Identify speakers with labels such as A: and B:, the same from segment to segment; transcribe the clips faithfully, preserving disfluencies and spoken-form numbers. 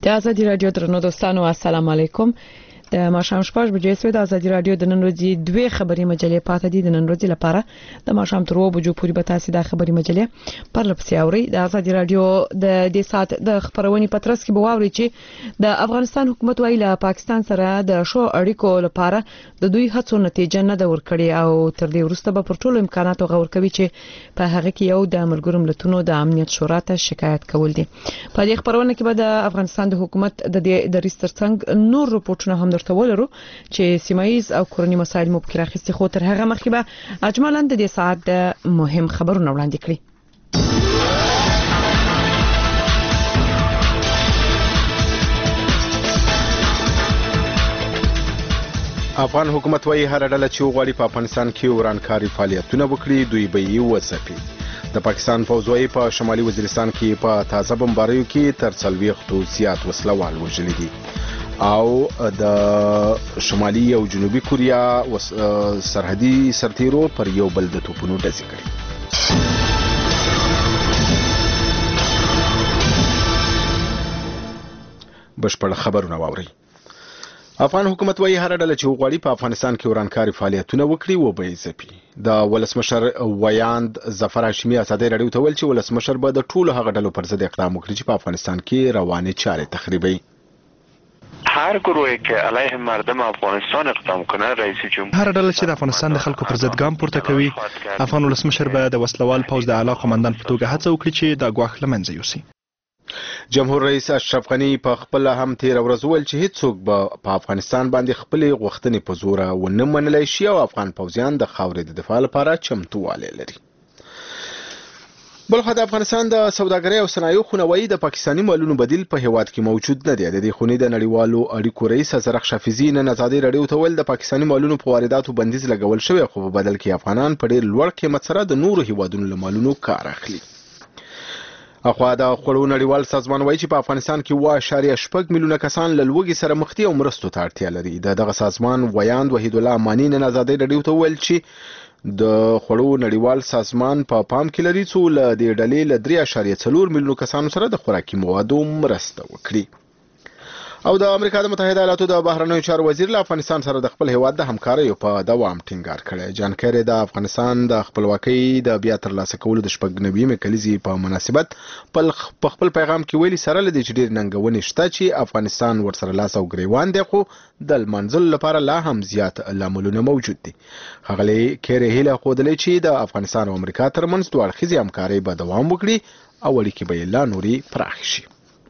A: د ازادي رادیو درنو دوستانو السلام علیکم. د ماشام شپږ بجې سوي د ازادي رادیو د نن ورځې دوه خبري مجلې پاتې دي. د نن ورځې لپاره د ماشام تر وو بجو پورې به تاسو د خبري مجلې پر لپسي اوري. د ازادي رادیو د دې سات د خبرونې پترس کې بواوري چې د افغانستان حکومت وايي له پاکستان سره د شو اړیکو لپاره د دوی هڅو نتیجه نه د ورکړي او تر دې وروسته به پر ټولو امکاناتو غور کوي چې په هغه کې یو د ملګرو ملتونو د امنیت شورا ته شکایت کول دي. په دې خبرونه کې به د افغانستان د حکومت د د ریستر څنګه نور رپورټونه هم درته ولرو چې سیمایز او کورنی مسایل مو پکې راخستي. خو تر هغه مخکې به اجمالاً د دې ساعت د مهم خبرونه وړاندې کړي.
B: افغان حکومت وايي هر ډله چې وغواړي په افغانستان کې ورانکاري فعالیتونه وکړي دوی به یې وځپي. د پاکستان فوج وايي په شمالي وزیرستان کې په تازه بمباریو کې تر څلوېښتو زیات وسلوال وژلي دي او د شمالي او جنوبي کوریا سرحدي سرتیرو پر یو بل د توپونو ډزې کړې. بشپړ خبرونه واوري. افغان حکومت وايي هر ډله چې وغواړي په افغانستان کې ورانکاري فعالیتونه وکړي و به یې ځپي. د ولسمشر ویاند ظفر هاشمي ازادي رادیو ته ویل چې ولسمشر به د ټولو هغه ډلو پر ضد اقدام وکړي چې په افغانستان کې روانې چارې تخریبوي.
C: هر گروهی که علیه مردم افغانستان اقدام کنه رئیس جمهور
D: هر ډله چې د افغانستان د خلکو پر ضد ګام پورته کوي افغان ولسمشر به د وسلوال پوځ د اعلی قومندان په توګه هڅه وکړي چې دا ګواښ له منځه یوسي.
B: جمهور رئیس اشرف غنی په خپل هم تیر ورځ ویل چې هیڅوک به په افغانستان باندې خپل غوښتنې په زور ونه منلای شي او افغان پوځیان د خاورې د دفاع لپاره چمتووالی لري. بلخو د افغانستان د سوداګرۍ او صنایعو خونوایی د پاکستاني مالونو بدیل په هیواد کې موجود نه دی. د دې خونې د نړیوالو اړیکو رئیس زرخ شافیزي نن ازادي رادیو ته ویل د پاکستاني مالونو په وارداتو بندیز لګول شوی خو په بدل کې افغانان په ډېر لوړ قیمت سره د نورو هیوادونو له مالونو کار اخلي. اخوا د خوړو نړیوال سازمان وایي چې په افغانستان کې اووه اعشاریه شپږ میلیونه کسان له لوږې سره مخ دي او مرستو ته اړتیا لري. د دغه سازمان ویاند وحید الله امانی نن ازادي رادیو ته ویل چې د خوړو نړیوال سازمان په پا پام کې لري چې له دې ډلې له درې اعشاریه څلور میلیونه کسانو سره د خوراکي موادو مرسته وکړي. او د امریکا د متحده ایالاتو د بهرنیو چارو وزیر له افغانستان سره د خپل هیواد د همکاریو په دوام ټینګار کړی. جان کیری د افغانستان د خپلواکۍ د بیا ترلاسه کولو د شپږ نوېمې کلیزې په مناسبت په خپل پیغام کې ویلي سره لدی چې ډېر ننګونې شته چې افغانستان ورسره لاس او ګریوان دی خو د لمنځلو لپاره لا هم زیات لاملونه موجود دي. ښاغلی کیری هیله ښودلې چې د افغانستان او امریکا ترمنځ دوه اړخیزې همکارۍ به دوام وکړي او اړیکې به یې لا نورې پراخې شي.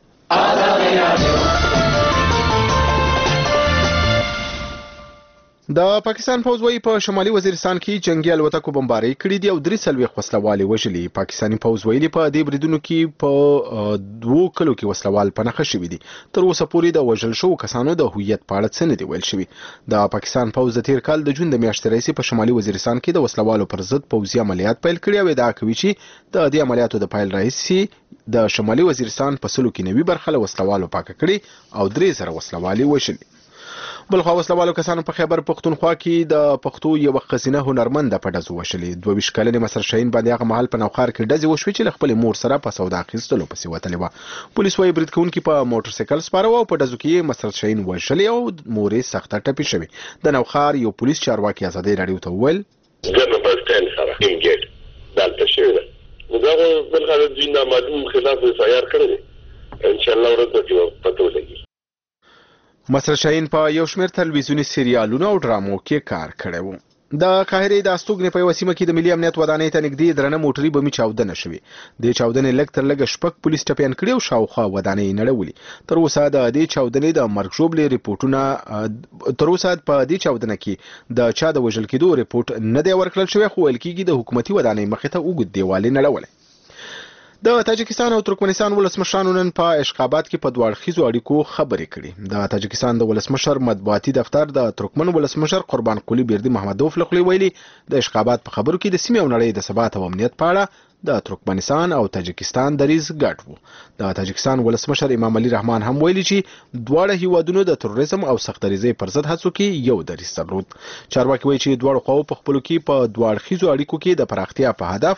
B: د پاکستان فوج وايي په شمالي وزیرستان کې جنگي الوتکو بمبارۍ کړې دي او درې څلوېښت وسلوال وژلي. پاکستاني فوج ویلي په دې بریدونو کې په دوو کلو کې وسلوال په نښه شوي دي. تر اوسه پورې د وژل شوو کسانو د هویت په اړه څه نه دي ویل شوي. د پاکستان فوج د تیر کال د جون د میاشتې راهیسې په شمالي وزیرستان کې د وسلوالو پر ضد پوځي عملیات پیل کړي او ادعا کوي چې د دې عملیاتو د پیل راهیسې د شمالي وزیرستان په سلو کې نوي برخه له وسلوالو پاکه کړي او درې زره وسلوال وژلي. بلخو وسلوالو کسانو په خیبر پښتونخوا کې د پښتو یو ښځینه هنرمنده په ډزو وشلې. دوه ویشت کلنې مسر شاهین باندې هغه مهال په نوخار کې ډزې وشوې چې له خپلې مور سره په سودا اخیستلو پسې وتلې وه. پولیس وايي برید کوونکي په موټر سایکل سپاره و او په ډزو کې مسر شاهین وژلې او مور یې سخته ټپي شوې. د نوخار یو پولیس چارواکي ازادي رادیو ته وویل
E: زه په سټند سره انګیټ دلته شوی ده نو دا بل غلط دین نامعلوم خلاف تیار کړی ان شاء الله ورته پتو لګي.
B: مسر شاهین په یو شمېر تلویزیوني سریالونو او ډرامو کې کار کړی و. د قاهرې د استوګنې په یوه سیمه کې د ملي امنیت ودانۍ ته نږدې درنه موټري بمي چاودنه شوې. دې چاودنې لږ تر لږه شپږ پولیس ټپیان کړي او شاوخوا ودانۍ یې نړولې. تر اوسه د دې چاودنې د مرګ ژوبلې ریپورټونه تر اوسه په دې چاودنه کې د چا د وژل کېدو ریپورټ نه دی ورکړل شوی خو ویل کېږي د حکومتي ودانۍ مخې ته اوږد دیوال یې نړولی. د تاجکستان او ترکمنستان ولسمشرانو نن په اشخابات کې په دوه اړخیزو اړیکو خبرې کړې. د تاجکستان د ولسمشر مطبوعاتي دفتر د ترکمن ولسمشر قربان قلی بیردی محمدوف له خولې ویلي د اشخابات په خبرو کې د سیمې او نړۍ د ثبات او امنیت په اړه د ترکمنستان او تاجکستان دریځ ګډ وو. د تاجکستان ولسمشر امام علي رحمان هم ویلي چې دواړه هیوادونو د تروریزم او سختدریزۍ پر ضد هڅو کې یو دریځ درلود. چارواکي وایي چې دواړو خواو په خپلو کې په دوه اړخیزو اړیکو کې د پراختیا په هدف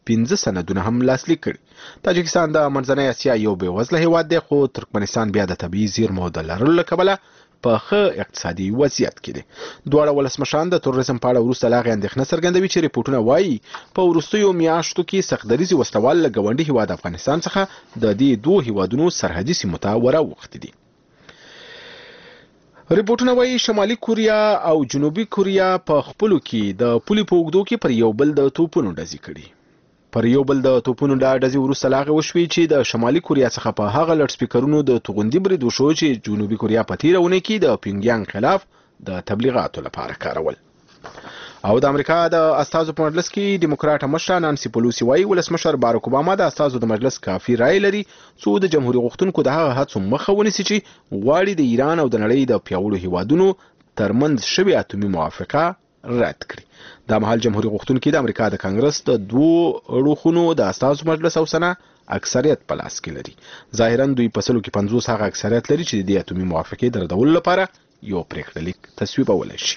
B: پنځه سندونه هم لاسلیک کړي. تاجکستان د منځنۍ اسیا یو بېوزله هیواد دی، خو ترکمنستان بیا د طبیعي زیرمو د لرلو له کبله په ښه اقتصادي وضعیت کې دي. دواړه ولسمشران د تروریزم په اړه وروسته لا غي اندېښنه څرګندوي چې ریپورتونه وایي په وروستیو میاشتو کې سختدریزي وسلوال له ګاونډي هیواد افغانستان څخه د دې دوه هیوادونو سرحدي سیمو ته وراوښتي دي. ریپورتونه وایي شمالي کوریا او جنوبي کوریا په خپلو کې د پولې په اوږدو کې پر یو بل د توپونو ډزې کړي. پر یو بل د توپونو د ډزې وروسته لا غي وشوي چې د شمالي کوریا څخه په هغه لوډ سپیکرونو د توغندي برید وشو چې جنوبي کوریا په تیرونه کې د پیونګیانګ خلاف د تبلیغاتو لپاره کارول. او د امریکا د استازو په مجلس کې دیموکراټ مشر نانسي پلوسی وايي ولسمشر باراک اوباما د استازو د مجلس کافي رائے لري څو د جمهوریت غوښتونکو د هغه هڅو مخه ونیسي چې غواړي د ایران او د نړۍ د پیاوړو هیوادونو ترمنځ شوی اتومي موافقه رد کړي. د مهال جمهوریت غوښتونکو د امریکا د کانګرس د دوه اړوخونو د استازو مجلس او سنا اکثریت په لاس کې لري. ظاهرا دوی په سلو کې پنځوس هغه اکثریت لري چې د اتومي موافقې د ردولو لپاره یو پریکړه لیک تصویبولای شي.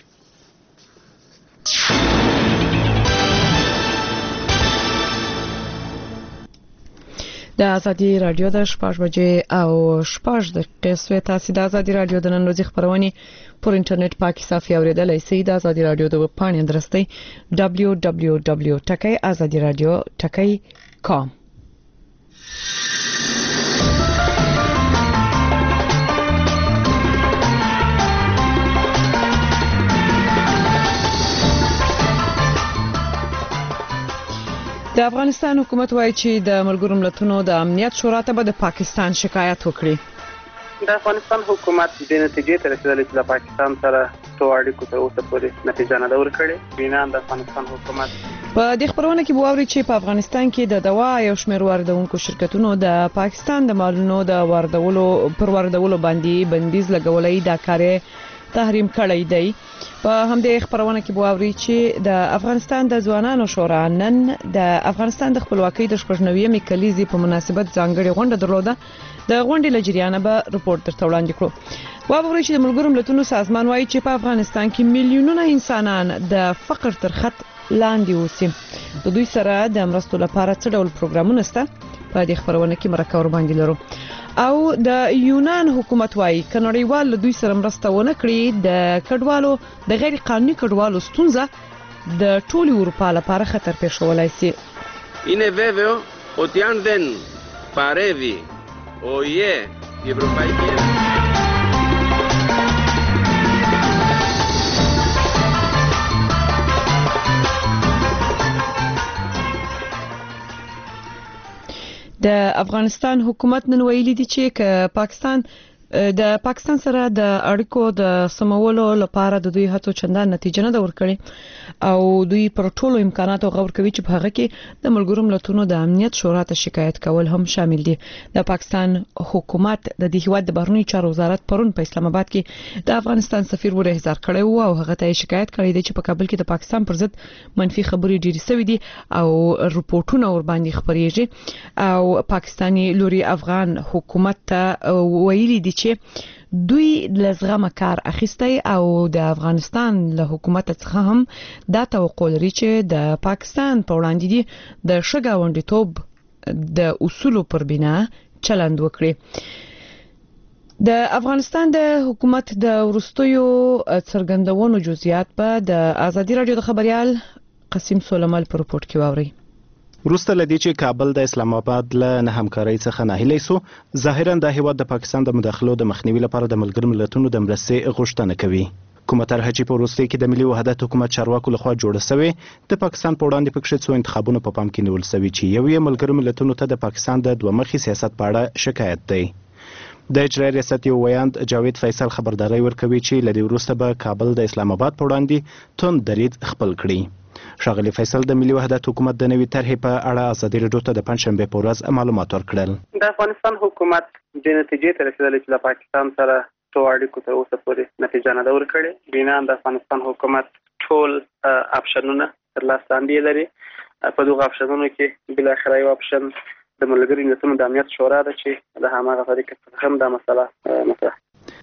A: د ازادي رادیو د شپږ بجې او شپږ دقیقې سوي تاسو د ازادي رادیو د نن ورځې خبرونه پر انټرنیټ پاکي صفحه اوریدلای شئ. د ازادي رادیو د پاڼې ادرس دی دبليو دبليو دبليو ټکی ازادي رادیو ټکی کام. د افغانستان حکومت وایي چې د ملګرو ملتونو د امنیت شورا ته به د پاکستان شکایت وکړي.
F: د افغانستان حکومت د نتیجې ته رسیدلی چې د پاکستان سره ټول اړیکو تر اوسه پورې نتیجه نه ده ورکړې. بنا د افغانستان حکومت
A: په دې خبرونه کې بووري چې په افغانستان کې د دوا یو شمېر واردونکو شرکتونو د پاکستان د مالونو د واردولو پر واردولو باندې بندیز لګولای دا کار تحریم کړی دی. په همدې خبرونه کې بووري چې د افغانستان د ځوانانو شورا نن د افغانستان د خپلواکۍ د شپږنوي کلیزې په مناسبت ځانګړي غونډه درلوده. د غونډې لجریانه به رپورت درته وړاندې کړو. وابوري چې د ملګرو ملتونو سازمان وایي چې په افغانستان کې میلیونونه انسانان د فقر تر خط لاندې اوسي. د دوی سره د مرستو لپاره څه ډول پروګرامونه شته؟ په دې خبرونه کې مرکه ور باندې لرو. او د یونان حکومت وايي کنړیوال له دوی سره مرسته ونه کړي د کډوالو د غیر قانوني کډوالو ستونزه د ټولي اروپا لپاره خطر پېښولای شي.
G: Είναι βέβαιο ότι αν δεν παρεύει ο ΙΕ, η Ευρωπαϊκή Ένωση
A: د افغانستان حکومت نن ویلي دي چې ک پاکستان د پاکستان سره د اړیکو د سمولو لپاره د دوی هڅو چندان نتیجه نه ورکړي او دوی پر ټولو امکاناتو غور کوي چې په هغه کې د ملګرو ملتونو د امنیت شورا ته شکایت کول هم شامل دي. د پاکستان حکومت د دې هیواد د بهرنی چارو وزارت پرون په اسلام آباد کې د افغانستان سفیر ور احضار کړی وو او هغه ته شکایت کړی دی چې په کابل کې د پاکستان پر ضد منفي خبرې ډېرې شوې دي او رپورټونه ور باندې خبرېږي او پاکستاني لوري افغان حکومت ته ویلي دي چې دوی لزغمه کار اخیستی او د افغانستان له حکومت څخه هم دا توقع لري چې د پاکستان په وړاندې دي د شګاونډیتوب د اصولو پر بنا چلند وکړي. د افغانستان د حکومت د ورستیو څرګندونو جزئیات په د ازادي رادیو د خبريال قسیم سولمال په رپورت کې واوري.
H: وروسته لدی چې کابل د اسلام آباد له نه همکارۍ څخه نه هیلې سو ظاهرا د هیواد د پاکستان د مداخلو د مخنیوي لپاره د ملګرو ملتونو د مرستې غوښتنه کوي. کومه طرحه چې په وروستي کې د ملي وحدت حکومت چارواکو لخوا جوړه شوې د پاکستان په وړاندې پکښې څو انتخابونه په پام کې نیول شوي چې یو یې ملګرو ملتونو ته د پاکستان د دوه مخي سیاست په اړه شکایت دی. د اجرایي ریاست یو ویاند جاوید فیصل خبرداري ورکوي چې لدی وروسته به کابل د اسلام آباد په وړاندې تون درید خپل کړي. ښاغلي فیصل د ملي وحدت حکومت د نوي طرحې په اړه ازادي رادیو ته د پنځشنبه په ورځ معلومات ورکړل.
F: د افغانستان حکومت د نتیجې ته رسیدلی چې د پاکستان سره ټول اړیکو تر اوسه پورې نتیجه نه ده ورکړې. بنا د افغانستان حکومت ټول اپشنونه تر لاس لاندې لري. په دغه اپشنونو کې بل اخر یو اپشن د ملګرو ملتونو د امنیت شورا ده چې د هماغه طریقې څخه هم دا مسله مطرح.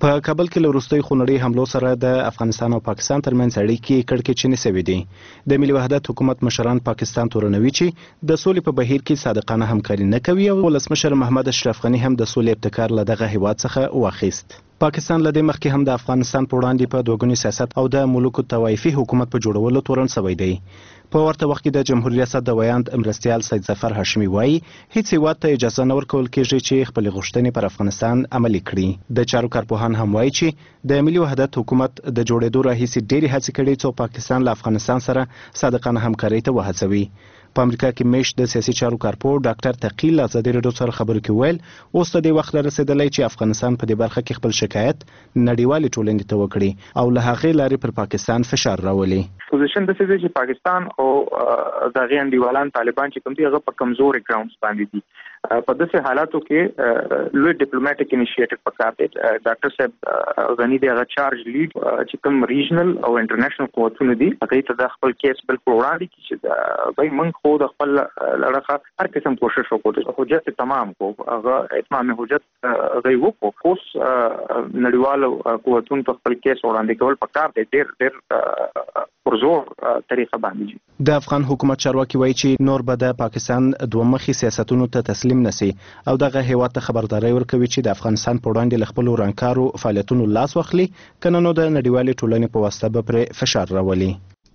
H: په کابل کې له وروستیو خونړۍ حملو سره د افغانستان او پاکستان ترمنځ اړیکې کړکېچنې شوې دي. د ملي وحدت حکومت مشران پاکستان تورنوي چې د سولې په بهیر کې صادقانه همکاري نه کوي او ولسمشر محمد اشرف غني هم د سولې ابتکار له دغه هیواد څخه واخیست. پاکستان له دې مخکې هم د افغانستان په وړاندې په دوګوني سیاست او د ملوکو طوایفي حکومت په جوړولو تورن شوی دی. په ورته وخت کې د جمهوریت ریاست د ویاند مرستیال سید ظفر هاشمي وایي هیڅ هیواد ته اجازه نه ورکول کېږي چې خپلې غوښتنې پر افغانستان عملي کړي. د چارو کارپوهان هم وایي چې د ملي وحدت حکومت د جوړېدو راهیسې ډېرې هڅې کړي څو پاکستان له افغانستان سره صادقانه همکارۍ ته وهڅوي. په امریکا کې میشت د سیاسي چارو کارپوه ډاکټر تقی له ازادي راډیو سره خبرو کې ویل اوس ته د وخت رسیدلی چې افغانستان په دې برخه کې خپل شکایت نړیوالې ټولنې ته وکړي او له هغې لارې پر پاکستان فشار راولي.
I: پوزیشن د څه چې پاکستان او د غي انډیوالان طالبان چې کوم دي هغه په کمزوري ګراوندز باندې دي. په داسې حالاتو کې لوی ډیپلوماټیک انیشیټیو پکار دی. ډاکټر صاحب غنی دی هغه چارج لیډ چې کوم ریجنل او انټرنیشنل قوتونه دي هغه ته د خپل کیس بل وړاندې کړي چې دوی موږ خو د خپل لړخه هر قسم کوشش وکړو حجت تمام کو هغه اتمام حجت غي وکړو اوس نړیوالو قوتونو په خپل کیس وړاندې کول پکار دی ډېر ډېر پرزور طریقه باندې.
H: د افغان حکومت چارواکي وایي چې نور به د پاکستان دوه مخي سیاستونو ته تسلیم نشي او دغه هیواد ته خبرداري ورکوي چې د افغانستان په وړاندې له خپلو رانکارو فعالیتونو لاس واخلي کنه نو د نړیوالې ټولنې په واسطه به پر فشار راولي.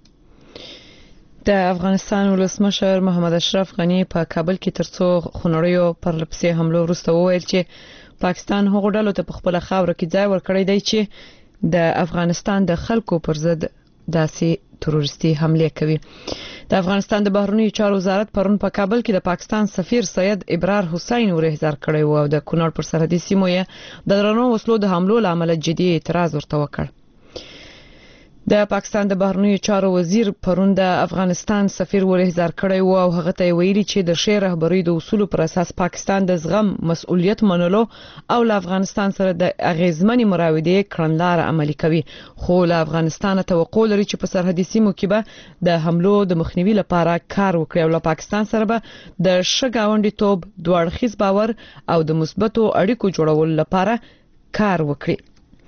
A: د افغانستان ولسمشر محمد اشرف غني په کابل کې ترڅو خونړیو پرلپسې حملو وروسته وویل چې پاکستان هغه ډلو ته په خپل خاور کې ځای ورکړی دی چې د افغانستان د خلکو پر ضد داسې تروریستي حمله کوي. د افغانستان د بهرنیو چارو وزارت پرون په کابل کې د پاکستان سفیر سید ابرار حسین ورهزار کړی و او د کونړ پر سرحدي سیمو یې د درنو وسلو د حملو لامل جدي اعتراض ورته وکړ. د پاکستان د بهرنیو چارو وزیر پرون د افغانستان سفیر ورهزار کړی و او هغه ته ویلي چې د ښه رهبرۍ د اصولو پر اساس پاکستان د زغم مسؤلیت منلو او له افغانستان سره د اغیزمنې مراودې کړنلاره عملي کوي خو له افغانستان توقع لري چې په سرحدي سیمو کې به د حملو د مخنیوي لپاره کار وکړي او له پاکستان سره به د ښه گاونډي توب دوه اړخیز باور او د مثبتو اړیکو جوړولو لپاره کار وکړي.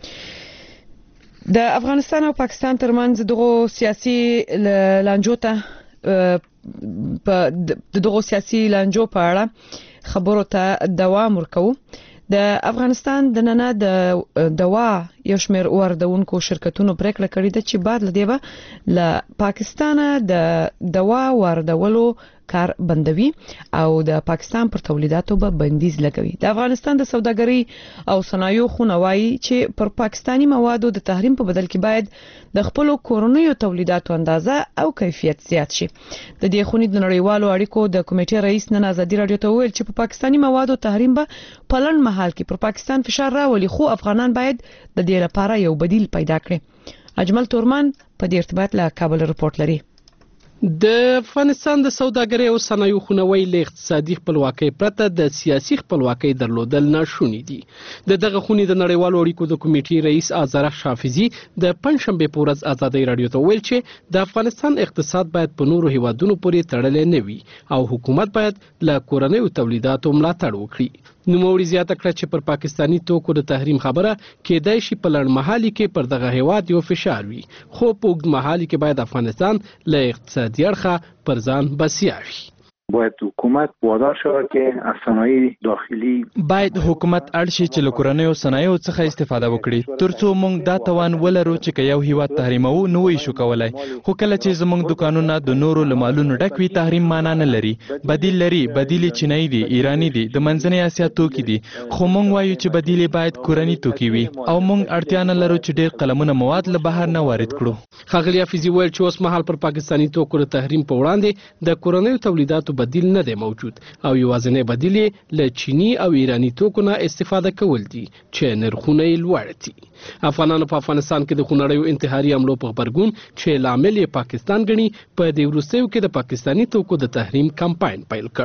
A: د افغانستان او پاکستان ترمنځ دغه سیاسي لانجو ته په دغه سیاسي لانجو په اړه خبرو ته دوام ورکو. د افغانستان د نننه د دوا یو شمېر واردونکو شرکتونو پریکړه کړې ده چې بعد لدی به له پاکستان د دوا واردولو کار بندوي او د پاکستان پر تولیداتو به بندیز لګوي. د افغانستان د سوداګرۍ او صنایعو خونه وایي چې پر پاکستانی موادو د تحریم په بدل کې باید د خپل کورنیو تولیداتو اندازه او کیفیت زیات شي. د دې خونې د نړیوالو اړیکو د کمیټې رئیس نن ازادي راډیو ته ویل چې په پاکستانی موادو تحریم به په لړ مهال کې پر پاکستان فشار راولي خو افغانان باید د دې لپاره یو بدیل پیدا کړي. اجمل تورمان په دې ارتباط له کابل رپورت لري.
J: د افغانستان د سوداګرۍ او صنایعو خونوي له اقتصادي خپلواکۍ پرته د سیاسي خپلواکۍ درلودل ناشونی دي. د دغه خونې د نړیوالو اړیکو د کمیټې رئیس آزرخ شافعي د پنځشنبه په ورځ ازادي راډیو ته ویل چې د افغانستان اقتصاد باید په نورو هیوادونو پورې تړلی نه وي او حکومت باید له کورنیو تولیداتو ملاتړ وکړي. نوموړي زیاته کړه چې پر پاکستانی توکو د تحریم خبره کېدای شي په لړمحالي کې پر دغه هیواد یو فشار وي خو په اوږد مهالي کې باید افغانستان له اقتصادي اړخه پر ځان بسیا وي.
K: باید حکومت وادار شود که از صنایع داخلي
L: باید حکومت اړ شي چې له کورنیو صنایعو څخه استفاده وکړي ترڅو موږ دا توان ولرو چې یو هیواد تحریمو نو وي شو کولای خو کله چې زموږ دکانونه د نورو لمالونو ډک وي تحریم معنا نه لري. بدیل لري بدیل چینایي دي ایرانی دي د منځنۍ اسیا توکي دي خو موږ وایو چې بدیل باید کورنی توکي وي او موږ اړتیا نه لرو چې ډېر قلمونه مواد له بهر نه وارد کړو.
J: ښاغلي حفیظي ویل چې اوس مهال پر پاکستانی توکو د تحریم په وړاندې د کورنیو تولیداتو بدیل نه دی موجود او یوازینی بدیل له چینی او ایرانی توکو نه استفاده کول دي چې نرخونه یې لوړ دي. افغانانو په افغانستان کې د خونړیو انتحاري حملو په غبرګون چې لامل یې پاکستان ګڼي په دې وروستیو کې د پاکستانی توکو د تحریم کمپاین پیل کړ.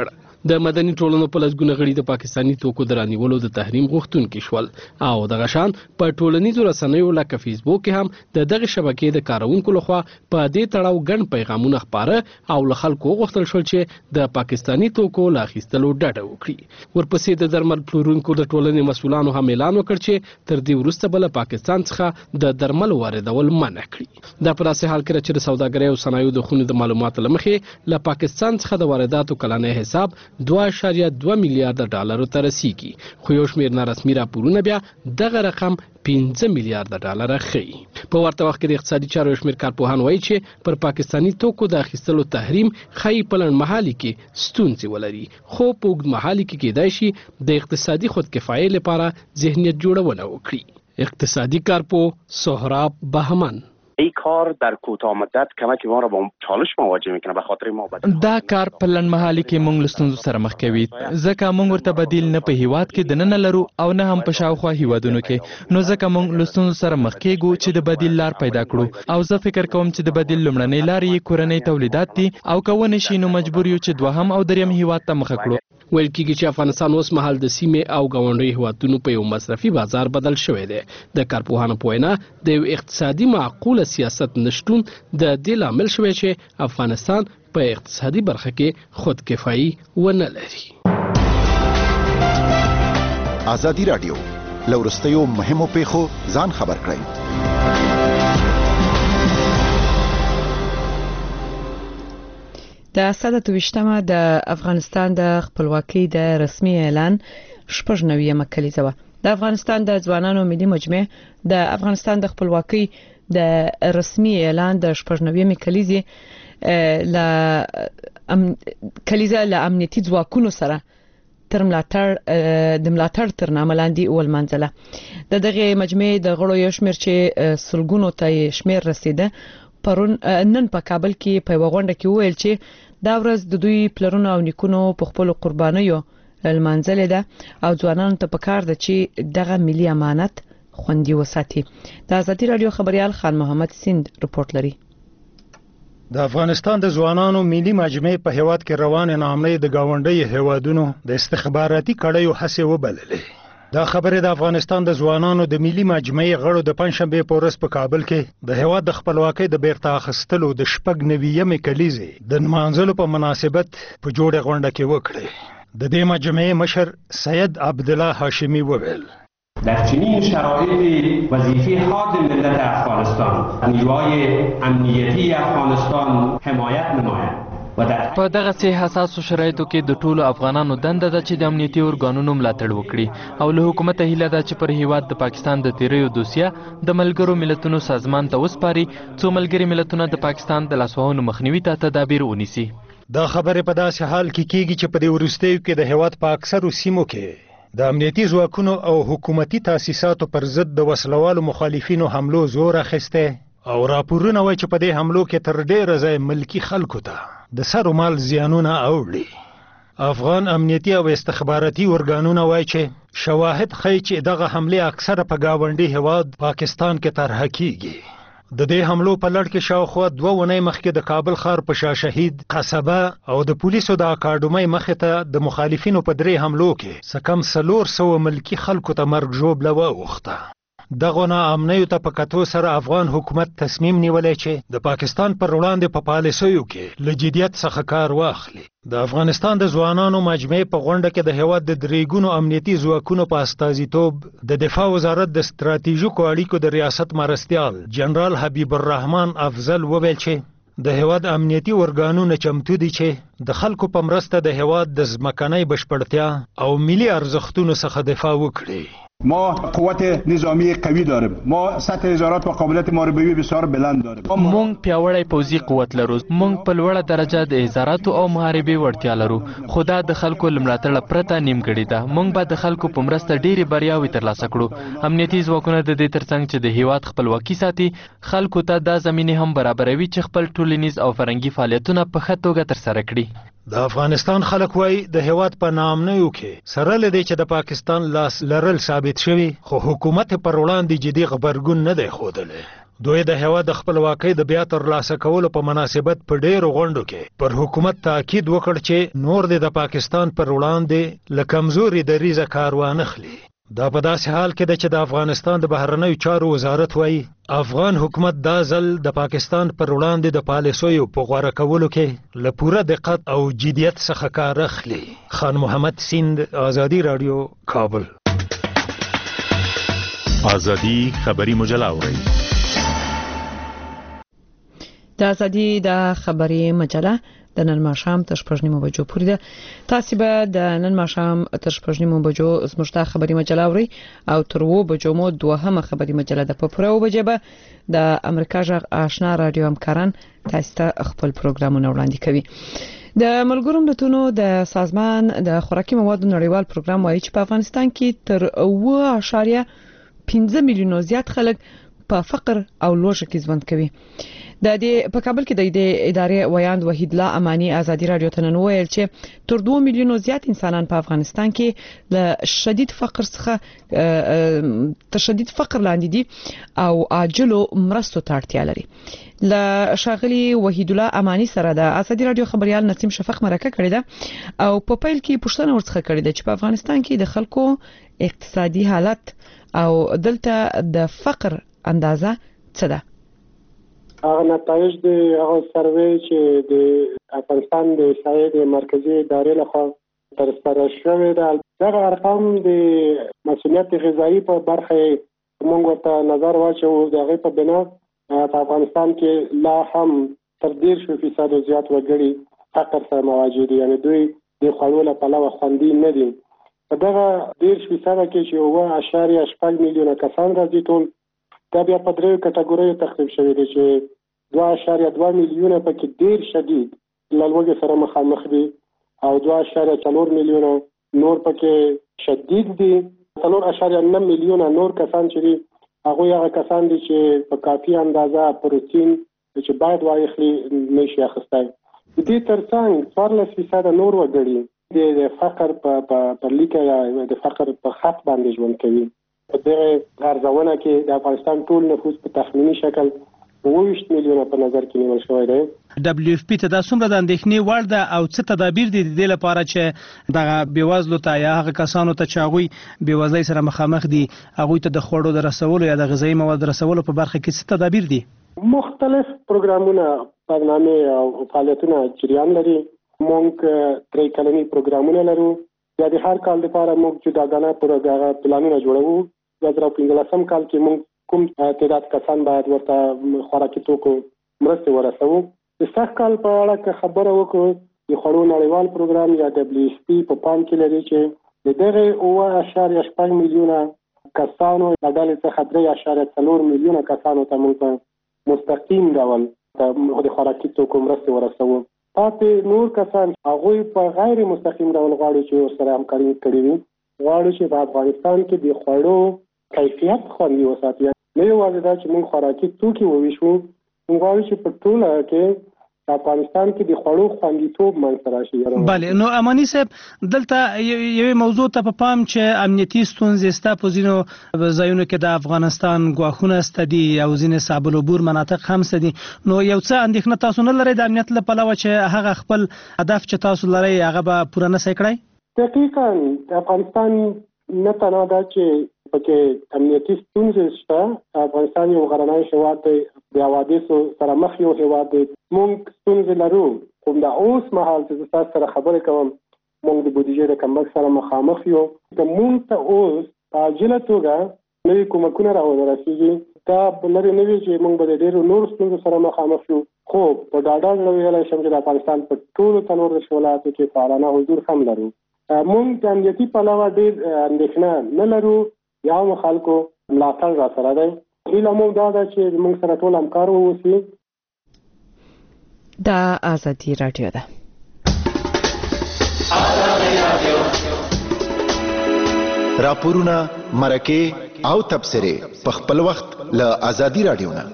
J: د مدني ټولنو په لسګونه غړي د پاکستاني توکو د رانیولو د تحریم غوښتونکي شول او دغه شان په ټولنیزو رسنیو لکه فیسبوک کې هم د دغه شبکې د کارونکو لخوا په دې تړاو ګڼ پیغامونه خپاره او له خلکو غوښتل شول چې د پاکستاني توکو لا اخیستلو ډډه وکړي. ورپسې د درمل پلورونکو د ټولنې مسؤلانو هم اعلان وکړ چې تر دې وروسته به له پاکستان څخه د درمل واردول منع کړي. دا په داسې حال کې چې د سوداګرۍ او صنایعو د خونې د معلوماتو له مخې له پاکستان څخه د وارداتو کلنی حساب دوه اعشاریه دوه میلیارډ ډالرو ته رسیږي، خو یو شمېر نارسمي راپورونه بیا دغه رقم پنځه میلیارډ ډالره ښیي. په ورته وخت کې د اقتصادي چارو یو شمېر کارپوهان وایي چې پر پاکستاني توکو د اخیستلو تحریم ښایي په لنډمهالي کې ستونزې ولري، خو په اوږدمهالي کې کیدای شي د اقتصادي خودکفایۍ لپاره ذهنیت جوړونه وکړي. اقتصادي کارپو سهراب بهمن:
M: این کار در کوتاه مدت کمک ما را با چالش مواجه میکنه، به خاطر ما
L: دا کار په لنډمهالي کې موږ له ستونزو سره مخ کوي، ځکه موږ ورته بدیل نه په هیواد کې دننه لرو او نه هم په شاوخوا هیوادونو کې، نو ځکه موږ له ستونزو سره مخ کیږو چې د بدیل لار پیدا کړو. او زه فکر کوم چې د بدیل لومړنۍ لارې یې کورنۍ تولیدات دي او که ونه شي نو مجبور یو چې دوهم او دریم هیواد ته مخه کړو.
J: ویل کېږي چې افغانستان اوس مهال د سیمې او ګاونډیو هیوادونو په یو مصرفي بازار بدل شوی دی. د کارپوهانو په وینا د یو اقتصادي معقوله سیاست نشتون د دې لامل شوی چې افغانستان په اقتصادي برخه کې خودکفایي ونه لري.
N: ازادي راډیو له وروستیو مهمو پیښو ځان خبر کړئ.
A: د ساده توشتمه د افغانستان د خپلواکۍ د رسمي اعلان شپږ نویمه کلیزه و. د افغانستان د ځوانانو ملي مجمع د افغانستان د خپلواکۍ د رسمي اعلان د شپږ نویمه کلیزه ل ام کلیزه ل امنیتي ځواکونو سره تر ملاتړ د ملاتړ تر نامه لاندې ول منځله. د دغه مجمع د غړو یو شمېر چې سلګونو ته شمېر رسیده پرون نن په کابل کې په وغونډه کې ویل چې دا ورځ د دوی پلرونو او نیکونو په خپل قربانیو لمانځلې ده او ځوانانو ته پکار ده چې دغه ملي امانت خوندي وساتي. د ازادي رادیو خبريال خان محمد سیند رپورت لري.
O: د افغانستان د ځوانانو ملي مجمع په هیواد کې روان نامې د گاونډي هیوادونو د استخباراتي کړیو هڅه وبللې. دا خبره د افغانستان د ځوانانو د ملي مجمع غړو د پنځشنبه په ورځ په کابل کې د هیواد د خپلواکۍ د بیرته اخیستلو د شپږ نویمه کلیزه د نمانځلو په مناسبت په جوړه غونډه کې وکړه. د دې مجمع مشر سید عبدالله هاشمی وویل:
P: در چنین شرایطی وظیفه خادم ملت افغانستان نیروهای امنیتی افغانستان حمایت نماید.
L: په دغه سه حساسو شرایطو کې د ټولو افغانانو دنده ده چې د امنیتي ارګانونو ملاتړ وکړي او له حکومت هیله ده چې پر هیواد د پاکستان د تیریو دوسیه د ملګرو ملتونو سازمان ته وسپاري څو ملګري ملتونه د پاکستان د لاسوهنو مخنیوي ته تدابیر ونیسي.
O: دا خبره په داسې حال کې کیږي چې په دې وروستیو کې د هیواد په اکثرو سیمو کې د امنیتي ځواکونو او حکومتي تاسیساتو پر ضد د وسلوالو مخالفینو حملو زور اخیسته او راپورونه وایي چې په دې حملو کې تر ډیره ځای ملکی خلکو ته د سر و مال زیانونه اوړي. افغان امنیتي او استخباراتي ارګانونه وایي چې شواهد ښیي چې دغه حمله اکثره په گاونډي هیواد پاکستان کې طرح کیږي. د دې حملو په لړ کې شاوخوا دوه ونې مخکې د کابل ښار په شاه شهید قصبه او د پولیسو د اکاډمۍ مخې ته د مخالفینو په درې حملو کې څه کم څلور سوه ملکي خلکو ته مرګ ژوبله واوښته. دغه ناامنیو ته په کتو سره افغان حکومت تصمیم نیولی چې د پاکستان پر وړاندې په پالیسیو کې له جدیت څخه کار واخلي. د افغانستان د ځوانانو مجمع په غونډه کې د هیواد د درېګونو امنیتي ځواکونو په استازیتوب د دفاع وزارت د ستراتیژیکو اړیکو د ریاست مرستیال جنرال حبیب الرحمن افضل وویل چې د هیواد امنیتي ارګانونه چمتو دي چې د خلکو په مرسته د هیواد د ځمکنۍ بشپړتیا او ملي ارزښتونو څخه دفاع وکړي.
Q: ما قوت نظامی قوی داریم. ما سطح اظهارات و قابلیت محاربوی بسیار بلند داریم.
L: مونږ پیاوړی پوځي قوت لرو. مونږ په لوړه درجه د اظهاراتو او محاربې وړتیا لرو. خو دا د خلکو له ملاتړه پرته نیمګړې ده. مونږ به د خلکو په مرسته ډېرې بریاوې ترلاسه کړو. امنیتي ځواکونه د دې ترڅنګ چې د هیواد خپلواکي ساتي خلکو ته دا زمینې هم برابروي چې خپل ټولنیز او فرهنګي فعالیتونه په ښه توګه ترسره کړي.
O: د افغانستان خلک وایي د هیواد په ناامنیو کې سره له دې چې د پاکستان لاس لرل ثابت شوي خو حکومت پر وړاندې جدي غبرګون نه دی ښودلی. دوی د هیواد د خپلواکۍ د بیا ترلاسه کولو په مناسبت په ډیرو غونډو کې پر حکومت تاکید وکړ چې نور د پاکستان پر وړاندې له کمزوري دریزه کار وانخلي. دا په داسې حال کې ده چې د افغانستان د بهرنیو چارو وزارت وایي افغان حکومت دا ځل د پاکستان پر وړاندې د پالیسیو په غوره کولو کې له پوره دقت او جدیت څخه کار اخلي. خان محمد سیند، آزادی رادیو، کابل.
R: آزادی خبری مجله اورئ.
A: د آزادی د خبری مجله د نن ماښام تر شپږ نیمو بجو پورې ده. تاسو به د نن ماښام تر شپږ نیمو بجو زموږ د خبری مجله اورئ او تر و بجو مو دوهمه خبری مجله د په پوره و بجې به د امریکا جغ آشنا رادیو همکاران تاسو ته خپل پروګرامونه وړاندې کوي. د ملګرو ملتونو د سازمان د خوراکي موادو نړیوال پروګرام وایي چې په افغانستان کې تر اوه اعشاریه پنځه میلیونه زیات خلک په فقر او لوږه کې ژوند کوي. د دې په کابل کې د دې ادارې ویاند وحید الله امانی آزادی رادیو ته نن ویل چې تر دوه میلیونو زیات انسانان په افغانستان کې له شدید فقر څخه تر شدید فقر لاندې دي او عاجلو مرستو ته اړتیا لري. له شاغلی وحید الله امانی سره د آزادی رادیو خبريال نسیم شفق مرکه کړې ده او په پیل کې پوښتنه ورڅخه کړې ده چې په افغانستان کې د خلکو اقتصادي حالت او دلته د فقر اندازه څه ده.
S: هغه نتایج د هغه سروې چې د افغانستان د احصایې د مرکزی ادارې لخوا ترسره شوې ده، دغه ارقام د مسؤلیت غذایی په برخه موږ ورته نظر واچو. د هغې په بنا په افغانستان کې لا هم تر دېرش فیصد زیات وګړي فقر سره مواجه دي، یعنې دوی د خوړو له پلوه خوندي نه دي. په دغه دېرش فیصده کې چې اوه اعشاریه شپږ میلیونه کسان راځي، ټول دا بیا په دریو کټګوریو تقسیم شوی دی چې دوه اعشاریه دوه میلیونه پکې ډېر شدید له لوږې سره مخامخ دي او دوه اعشاریه څلور میلیونه نور پکې شدید دي. څلور اعشاریه نه میلیونه نور کسان چې دي هغوی هغه کسان دي چې په کافي اندازه پروتین چې باید واخلي نشي اخیستی. د دې ترڅنګ څوارلس فیصده نور وګړي د فقر په لیکه یا د فقر په خط باندې ژوند کوي. په دغه ارزونه کې د افغانستان ټول نفوس په تخمینی شکل اوه ویشت میلیونه په نظر کې نیول شوی دی.
T: دبلیو اف پی ته دا څومره د اندېښنې وړ ده او څه تدابیر دي د دې لپاره چې دغه بېوزلو ته یا هغه کسانو ته چې هغوی بېوزلۍ سره مخامخ دي هغوی ته د خوړو د رسولو یا د غذایي موادو رسولو په برخه کې څه تدابیر دي؟
S: مختلف پروګرامونه، برنامې او فعالیتونه جریان لري. موږ درې کلني پروګرامونه لرو. یا د هر کال لپاره موږ جداګانه پلانونه جوړوو. د دوه زره پنځلسم کال کې موږ کوم تعداد کسان باید ورته خوراکي توکو مرستې ورسوو. د سږ کال په اړه که خبره وکړو، د خوړو نړیوال پروګرام یا دبلیو اف پی په پام کې لري چې د دغه اوه اعشاریه شپږ میلیونه کسانو د ډلې څخه درې اعشاریه څلور میلیونه کسانو ته موږ په مستقیم ډول د خوراکي توکو مرستې ورسوو. پاتې نور کسان هغوی په غیر مستقیم ډول غواړي چې ورسره همکاري کړې وي، غواړي چې په افغانستان کې د خوړو کیفیت خوندي وساتي. نه یوازې دا چې موږ خوراکي توکي وویشو، موږ غواړو چې په ټوله کې په افغانستان کې د خوړو خوندیتوب منځته راشي.
T: بله، نو امانی صاحب دلته یوې موضوع ته په پام چې امنیتي ستونزې سته په ځینو ځایونو کې د افغانستان ګواښونه سته دي او ځینې صعب العبور مناطق هم سته دي، نو یو څه اندېښنه تاسو نه لرئ د امنیت له پلوه چې هغه خپل هدف چې تاسو لرئ هغه به پوره نه سئ کړئ؟
S: دقیقاً د افغانستان نه تنها دا چې پکې امنیتي ستونزې شته، افغانستان یو غرنی هېواد دی، د حوادثو سره مخ یو هېواد دی. موږ ستونزې لرو، خو د اوس مهال چې زه تاسو سره خبرې کوم موږ د بودیجې د کمښت سره مخامخ یو. که موږ ته اوس په عاجله توګه نوي کومکونه راورسېږي، دا لرې نه وي چې موږ به د ډېرو نورو ستونزو سره مخامخ یو. خو په ډاډه زړه ویلی شم چې د افغانستان په ټولو څلور دېرش ولایاتو کې فعالانه حضور هم لرو. موږ د امنیتي پلوه ډېر اندېښنه نه لرو، یا هم خلکو ملاتړ را سره دی. هیله مو دا ده چې موږ سره ټول همکار واوسي.
A: دا آزادی رادیو ده.
N: راپورونه، مرکې او تبصرې په خپل وخت له آزادی رادیو نه.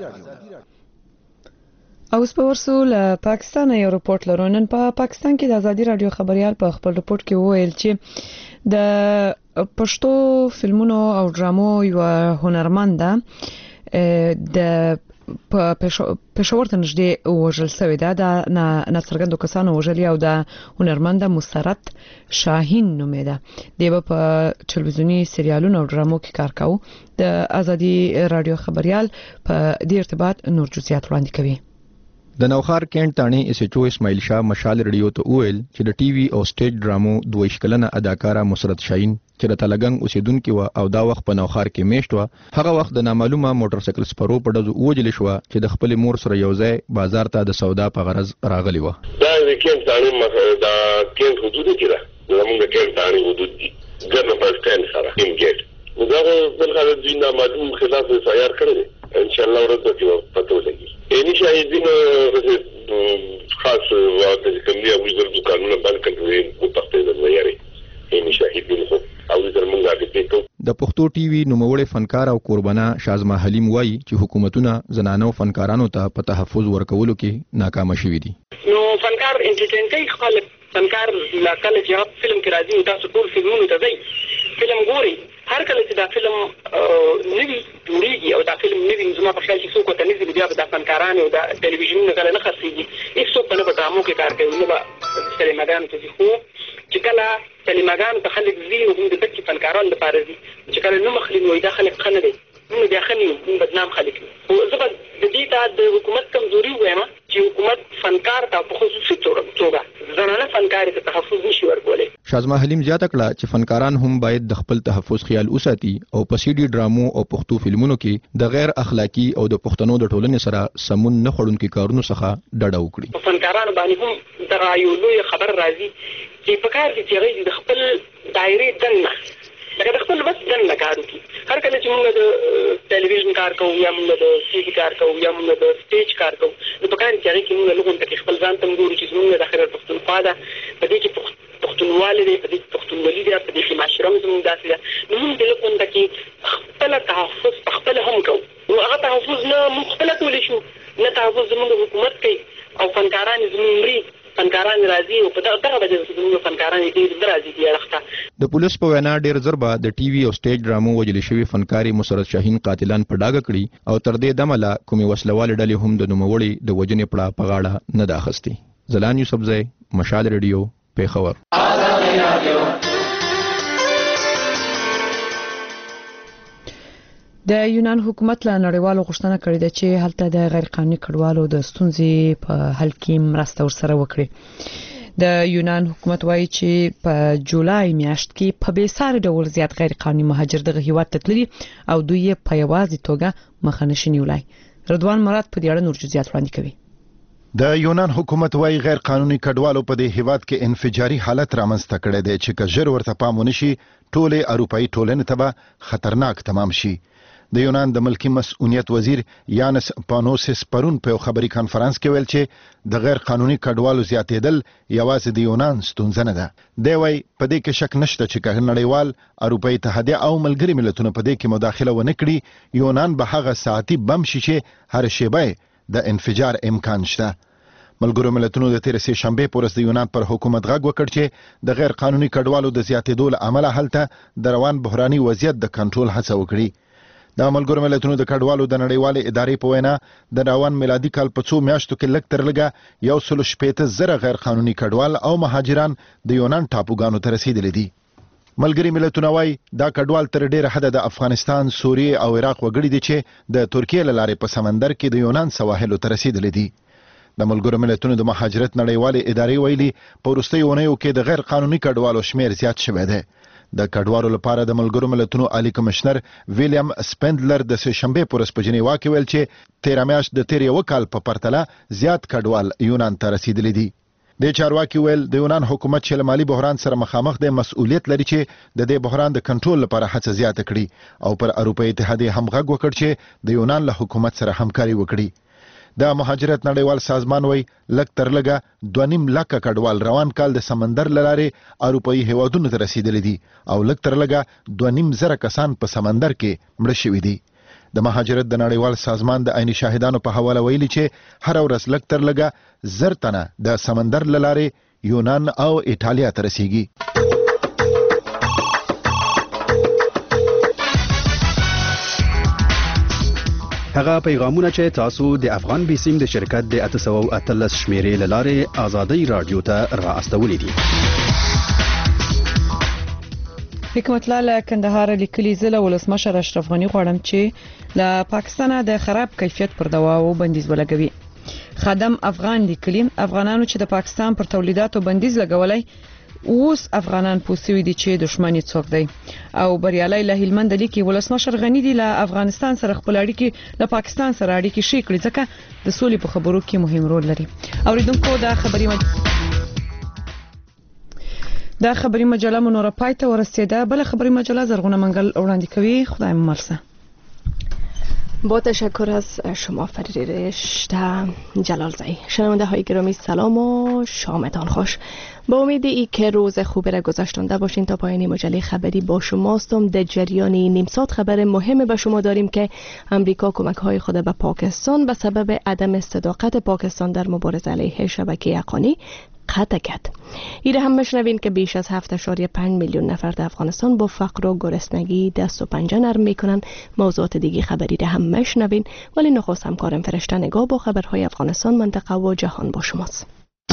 A: او اوس په ورسو له پاکستان یو رپورټ لرو. نن په پاکستان کې د آزادی رادیو خبريال په خپل رپورټ کې وویل چې د پښتو فلمونو او ډرامو یو هنرمند د په پېښور ته نږدې وژل شوی دا د ناڅرګندو کسانو وژلي او د هنرمند مسرت شاهین نومې ده د په ټلویزیونی سریالونو او ډرامو کې کار کاوه د ازادي رادیو خبريال په دې ارتباط نور جزئیات وړاندې کوي.
U: د نوخار کینټ تانی اس ایچ او اسماعیل شاه مشال رادیو ته ویل چې د ټي وي او سټیج ډرامو دوه شکلنه اداکارا مسرت شاهین چې د تلګنګ اوسیدونکو و او دا وخت په نوخار کې میشت و هغه وخت د نامعلومه موټر سایکل سپرو په دزو وجل شو چې د خپل مور سره یو ځای بازار ته د سودا په غرض راغلی و.
E: دا د کینټ تانی دا کینټ حدود کې ده زموږ کینټ تانی حدود دي ګرنه بس کین سره ان ګیټ دا بل خلک د نامعلوم خلاف سیار کړی ان شاء الله ورته کې پته ولګي. یعنی شاهدین خاص واقع کمنی او وزیر دکانونه بند کړي او تخته د معیاري یعنی شاهدین خو او د منګه کې
U: د پښتو ټي وي نوموړی فنکار او قربانا شازما حلیم وایي چې حکومتونه زنانو فنکارانو ته په تحفظ ورکولو کې ناکام شوي دي.
V: نو فنکار انټرټین کوي خپل فنکار لا کله چې فلم کې راځي تاسو ټول فلمونه ته ځئ فلم ګوري هر کله چې دا فلم نوی جوړیږي او دا فلم نوی زما په خیال کې څوک ته نږدې بیا د فنکارانو او د ټلویزیون نه کله نه خرڅيږي هیڅ څوک نه په ډرامو کې کار کوي نو به سلیمګان ته خو چې کله سلیمګان ته خلک زین هم د دکې فنکارانو لپاره دي چې کله نو مخلین وي دا خلک خنه دي نو بیا خني بدنام خلک او زه به د دې ته د حکومت کمزوري وایم چې حکومت فنکار ته په خصوصي توګه زنانه فنکار ته تحفظ نشي ورکولای.
U: شازما حلیم زیاته کړه چې فنکاران هم باید د خپل تحفظ خیال وساتي او په سي ډي ډرامو او پښتو فلمونو کې د غیر اخلاقی او د پښتنو د ټولنې سره سمون نه خړونکو کارونو څخه ډډه وکړي.
V: فنکارانو باندې هم دا یو لوی خبر راځي چې په کار کې چې د خپل دایره دنه لکه د خپل بس دنه کارو کې هر کله چې موږ د ټلویزیون کار کوو یا موږ د سی ډي کار کوو یا موږ د سټیج کار کوو نو په کار کې موږ لږ هم خپل ځان ته ګورو چې موږ د خیرت پښتونخوا ده په دې کې پښتونولي دی په دې پښتونولي دی په دې کې معاشره زموږ داسې ده نو موږ د لکه کې خپل تحفظ خپل هم کوو نو هغه تحفظ نه موږ خپل کولی شو نه تحفظ زموږ حکومت کوي او فنکاران زموږ مري فنکاران راځي او په دغه وجه زموږ فنکاران ډېر راځي دی راخته.
U: د پولیس په وینا ډېر ضربه د ټي وي او سټیج ډرامو وجل شوی فنکاري مسرت شاهین قاتلان په ډاګه کړي او تر دې دمه لا کومي وسلوال ډلې هم د نوموړي د وجنې پړه په غاړه نه داخستي. زلان یوسفزئی مشال ریډیو پیښور.
A: د یونان حکومت له نړیوالو غوښتنه کړې ده چې هلته د غیر قانوني کډوالو د ستونزې په حل کې مرسته ورسره وکړي. د یونان حکومت وایي چې په جولای میاشت کې په بیساري ډول زیات غیر قانوني مهاجر دغه هیواد ته تللي او دوی په یوازې توګه مخه نشي نیولای. رضوان مراد په دې اړه نور جزئیات وړاندې کوي.
N: د یونان حکومت وايي غیر قانوني کډوالو په دې هیواد کې انفجاري حالت رامنځته کړی دی چې که ژر ورته پام ونشي ټولې اروپאי ټولنې ته به خطرناک تمام شي. د یونان د ملکی مسؤلیت وزیر یانس پانوسس پرون په خبري کانفرنس کې ویل چې د غیر قانوني کډوالو زیاتېدل یوازې د یونان ستونزه نه ده. دی وايي په دې کې شک نشته چې نړیوال اروپאי اتحادیه او ملګری ملتونه په دې کې مداخله ونه کړي یونان به هغه ساعتي بم شي چې هر شیبه د انفجار امکان شته. ملګرو ملتونو د تیر سه شنبه پورس د یونان پر حکومت غږ وکړ چې د غیر قانوني کډوالو د زیاتېدو له امله هلته د روان بحراني وضعیت د کنټرول هڅه وکړي. د ملګرو ملتونو د کډوالو د نړیوالې ادارې په وینا د روان میلادي کال په څو میاشتو کې لږ تر لږه یو سل شپېته زره غیر قانوني کډوال او مهاجران د یونان ټاپوګانو ته رسیدلي دي. ملګری ملتونه وايي دا کډوال تر ډیره حد د افغانستان، سوریه او عراق وګړي دي چې د ترکیه له لارې په سمندر کې د یونان سواحلو ته رسیدلي دي. د ملګرو ملتونو د مهاجرت نړیوالې ادارې ویلي په وروستیو اونیو کې د غیر قانوني کډوالو شمیر زیات شوی دی. د کډوالو لپاره د ملګرو ملتونو عالی کمشنر ویلیام سپندلر د سه شنبه پورس په جنیوا کې ویل چې تیر میاشت د تیر یو کال په پرتله زیات کډوال یونان ته رسیدلي دي. د چارواکي ویل د یونان حکومت چې مالی بحران سره مخامخ د مسؤلیت لري چې د دې بحران د کنټرول لپاره هڅه زیاته کړي او پر اروپאי اتحادیه هم غږ وکړ چې د یونان له حکومت سره همکاري وکړي. د مهاجرت نړیوال سازمان وایي لږ تر لږه دوه نیم لکه کډوال روان کال د سمندر له لارې اروپאי هیوادونو ته رسیدلي دي او لږ تر لږه دوه نیم زره کسان په سمندر کې مړه شوي دي. د مهاجرت د نړیوال سازمان د عیني شاهدانو په حواله ویلي چې هر ورځ لږ تر لږه زر تنه د سمندر له لارې یونان او ایټالیا ته رسیږي.
C: هغه پیغامونه چې تاسو د افغان بیسیم د شرکت د اته سوه او اتلس شمیرې لاره آزادۍ رادیو ته را استولې دي.
A: حکمت الله کندهار لیکلي زله ولسمشر اشرف غنی غواړم چې له پاکستان د خراب کیفیت پر دوا او بندیز ولګوي. خادم افغان لیکلي افغانانو چې د پاکستان پر تولیداتو بندیز لګولای اوس افغانان پوسوي دي چې دښمنی څوک دی او بریالي له هلمند لیکي ولسمشر غنی دی له افغانستان سره خپل اړیکې له پاکستان سره اړیکې شي کړي ځکه د سولې په خبرو کې مهم رول لري. اوریدونکو دا خبري مج... دا خبري مجله منوره پای ته ورسېده. بل خبري مجله زرغونه منګل وړاندې کوي. خدای مو مرسه.
D: با تشکر از شما فرشته جلالزایی. شنونده های گرامی سلام و شامتان خوش. با امید ای که روز خوبی را گذشتنده باشین تا پایان مجله خبری با شماستم. در جریان نیم ساعت خبر مهم به شما داریم که امریکا کمک های خود به پاکستان به سبب عدم صداقت پاکستان در مبارزه علیه شبکه حقانی قطع کرد. ایره هم مشنوین که بیش از هفت اشاریه پنج میلیون نفر در افغانستان با فقر و گرسنگی دست و پنجه نرم میکنن. موضوعات دیگه خبری را هم مشنوین، ولی نخست همکارم فرشته نگاه با خبرهای افغانستان، منطقه و جهان با شماست.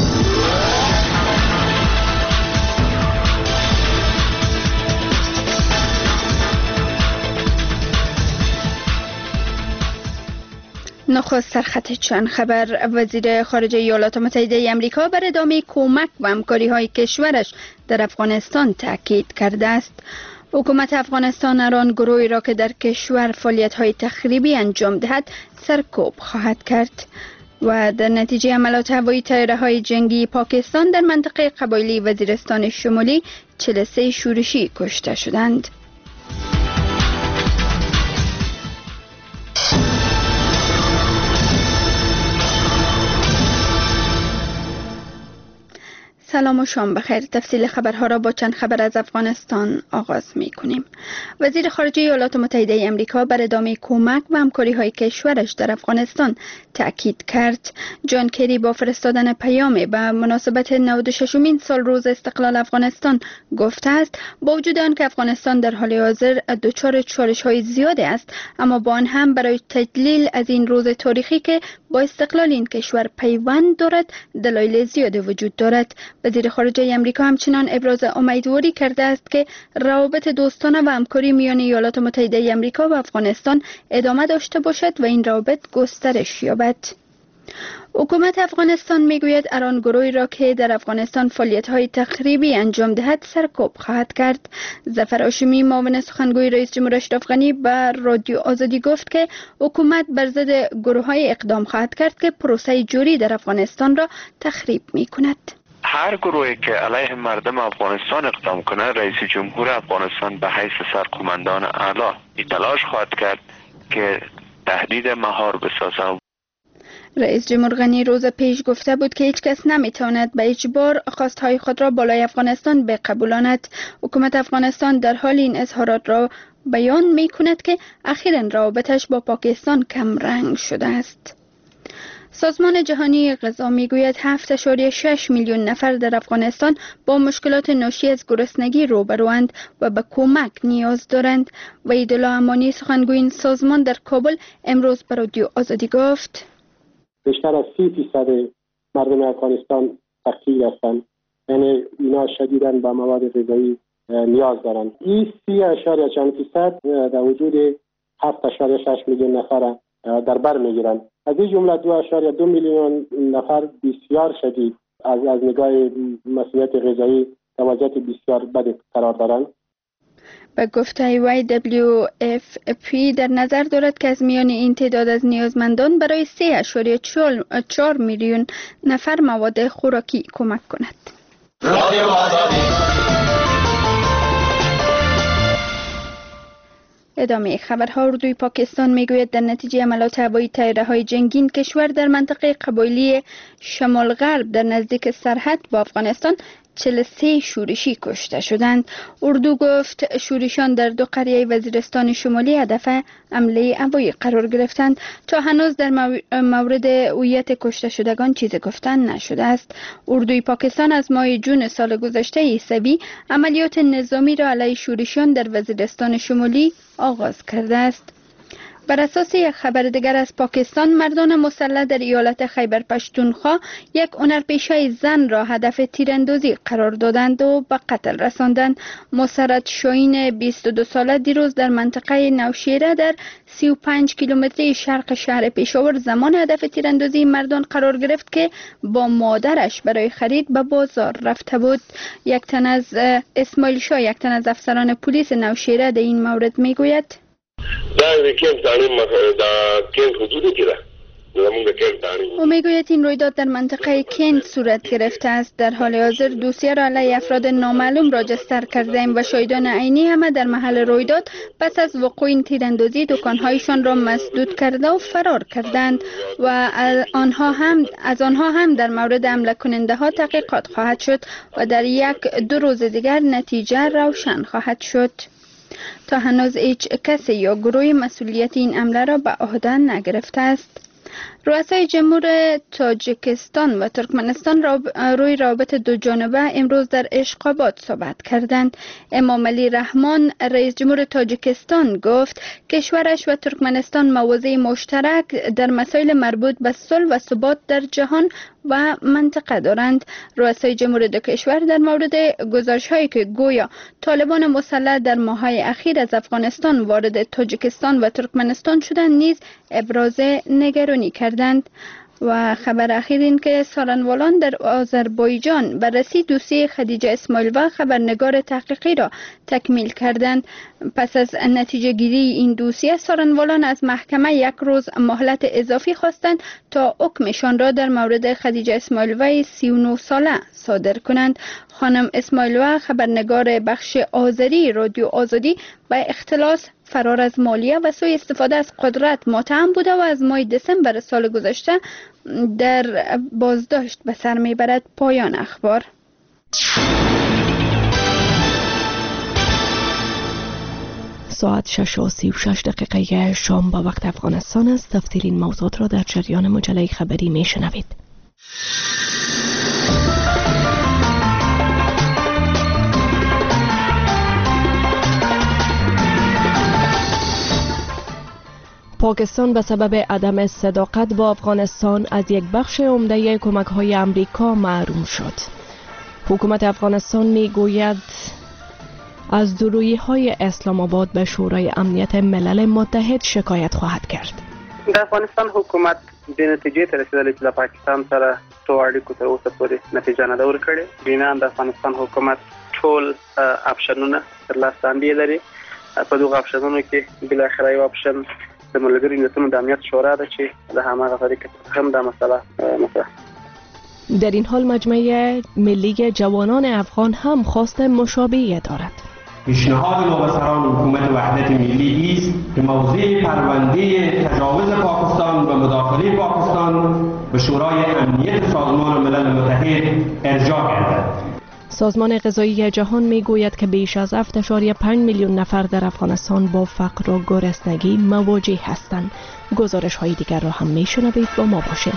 W: نخست سرخط چند خبر. وزیر خارجه ایالات متحده آمریکا بر ادامه کمک و همکاری های کشورش در افغانستان تاکید کرده است. حکومت افغانستان هر آن گروهی را که در کشور فعالیت های تخریبی انجام دهد سرکوب خواهد کرد. و در نتیجه حملات هوایی طیاره های جنگی پاکستان در منطقه قبایلی وزیرستان شمالی چهل و سه شورشی کشته شدند. سلام و شام بخیر. تفصیل خبرها را با چند خبر از افغانستان آغاز می کنیم. وزیر خارجه ایالات متحده آمریکا بر ادامه کمک و همکاری های کشورش در افغانستان تاکید کرد. جان کری با فرستادن پیامی به مناسبت نود و ششمین سال روز استقلال افغانستان گفته است با وجود آنکه افغانستان در حال حاضر دچار چالش های زیادی است، اما با آن هم برای تجلیل از این روز تاریخی که با استقلال این کشور پیوند دارد دلایل زیادی وجود دارد. وزیر خارجه آمریکا همچنان ابراز امیدواری کرده است که روابط دوستانه و همکاری میان ایالات متحده آمریکا و افغانستان ادامه داشته باشد و این روابط گسترش یابد. حکومت افغانستان میگوید هر آن گروهی را که در افغانستان فعالیت‌های تخریبی انجام دهد سرکوب خواهد کرد. ظفر هاشمی معاون سخنگوی رئیس جمهور اشرف غنی به رادیو آزادی گفت که حکومت بر ضد گروه‌های اقدام خواهد کرد که پروسه جوری در افغانستان را تخریب می‌کند.
X: هر گروهی که علیه مردم افغانستان اقدام کنه رئیس جمهور افغانستان به حیث سرقماندان اعلی تلاش خواهد کرد که تهدید مهار بسازد.
W: رئیس جمهور غنی روز پیش گفته بود که هیچ کس نمیتواند به اجبار خواستهای خود را بالای افغانستان بقبولاند. حکومت افغانستان در حال این اظهارات را بیان می کند که اخیراً روابطش با پاکستان کم رنگ شده است. سازمان جهانی غذا میگوید هفت اشاریه شش میلیون نفر در افغانستان با مشکلات ناشی از گرسنگی روبروند و به کمک نیاز دارند. وحیدالله امانی سخنگوی این سازمان در کابل امروز به رادیو آزادی گفت
S: بیشتر از سی فیصد مردم افغانستان فقیر هستند، یعنی اینا شدیداً به مواد غذایی نیاز دارند. این سی اشاریه چند فیصد در وجود هفت اشاریه شش میلیون نفر در بر میگیرند. از این جمله دو اشاریه دو میلیون نفر بسیار شدید از از نگاه مسئولیت غذایی وضعیت بسیار بد قرار دارند.
W: به گفته وای دبلیو اف پی در نظر دارد که از میان این تعداد از نیازمندان برای سه اشاریه چهار میلیون نفر مواد خوراکی کمک کند. ادامه خبرها. اردوی پاکستان میگوید در نتیجه حملات هوایی طیاره‌های جنگی کشور در منطقه قبایلی شمال غرب در نزدیک سرحد با افغانستان چهل و سه شورشی کشته شدند. اردو گفت شورشان در دو قریه وزیرستان شمالی هدف حمله هوایی قرار گرفتند. تا هنوز در مورد هویت کشته شدگان چیزی گفتن نشده است. اردوی پاکستان از ماه جون سال گذشته عیسوی عملیات نظامی را علیه شورشیان در وزیرستان شمالی آغاز کرده است. بر اساس یک خبر دیگر از پاکستان، مردان مسلح در ایالت خیبر پشتونخوا یک هنرپیشه زن را هدف تیراندازی قرار دادند و به قتل رساندند. مسرت شاهین بیست و دو ساله دیروز در منطقه نوشیره در سی و پنج کیلومتری شرق شهر پشاور زمان هدف تیراندازی مردان قرار گرفت که با مادرش برای خرید به بازار رفته بود. یک تن از اسماعیل شاه، یک تن از افسران پلیس نوشیره در این مورد میگوید:
E: دا کیمپ دانی دا کیمپ حدودی که
W: او میگوید این رویداد در منطقه کینت صورت گرفته است. در حال حاضر دوسیه را علیه افراد نامعلوم راجستر کرده ایم و شاهدان عینی همه در محل رویداد پس از وقوع این تیراندازی دکانهایشان را مسدود کرده و فرار کردند و از آنها هم از آنها هم در مورد حمله کننده ها تحقیقات خواهد شد و در یک دو روز دیگر نتیجه روشن خواهد شد. تا هنوز هیچ کسی یا گروه مسئولیت این حمله را به عهده نگرفته است. رؤسای جمهور تاجیکستان و ترکمنستان روی روابط دو جانبه امروز در اشقاباد صحبت کردند. امام علی رحمان رئیس جمهور تاجیکستان گفت کشورش و ترکمنستان مواضع مشترک در مسائل مربوط به صلح و ثبات در جهان و منطقه دارند. رؤسای جمهور دو کشور در مورد گزارش هایی که گویا طالبان مسلح در ماه‌های اخیر از افغانستان وارد تاجیکستان و ترکمنستان شدند نیز ابراز نگرانی کردند. و خبر اخیر این که سارنوالان در آذربایجان بررسی دوسیه خدیجه اسماعیلوا خبرنگار تحقیقی را تکمیل کردند. پس از نتیجه گیری این دوسیه، سارنوالان از محکمه یک روز مهلت اضافی خواستند تا حکمشان را در مورد خدیجه اسماعیلوا سی و نه ساله صادر کنند. خانم اسماعیلوا خبرنگار بخش آذری رادیو آزادی به اختلاس، فرار از مالیه و سوء استفاده از قدرت متهم بوده و از ماه دسامبر سال گذشته در بازداشت به سر میبرد. پایان اخبار.
D: ساعت شش و سی و شش دقیقه شام با وقت افغانستان است. تفصیلین موضوعات را در جریان مجله خبری میشنوید. پاکستان به سبب عدم صداقت با افغانستان از یک بخش عمده کمک‌های امریکا محروم شد. حکومت افغانستان می‌گوید از دورویی‌های اسلام آباد به شورای امنیت ملل متحد شکایت خواهد کرد.
M: د افغانستان حکومت د نتیجې ته رسیدلی چې د پاکستان سره تو اړیکو تر اوسه پورې نتیجه نه ده ورکړې. بنا د افغانستان حکومت ټول اپشنونه ترلاسه اندې لري. په دغه اپشنونو کې بالاخره یو اپشن د ملګرو ملتونو د امنیت شورا ده چې د هماغه طریقه هم دا مسئله مطرح.
D: در این حال مجمع ملی جوانان افغان هم خواست مشابهی دارد.
P: پیشنهاد نوبسران حکومت وحدت ملی است که موضوع پرونده تجاوز پاکستان و مداخله پاکستان به شورای امنیت سازمان ملل متحد ارجاع گردد.
D: سازمان غذایی جهان میگوید که بیش از هفت ممیز پنج میلیون نفر در افغانستان با فقر و گرسنگی مواجه هستند. گزارش های دیگر را هم میشنوید، با ما باشید.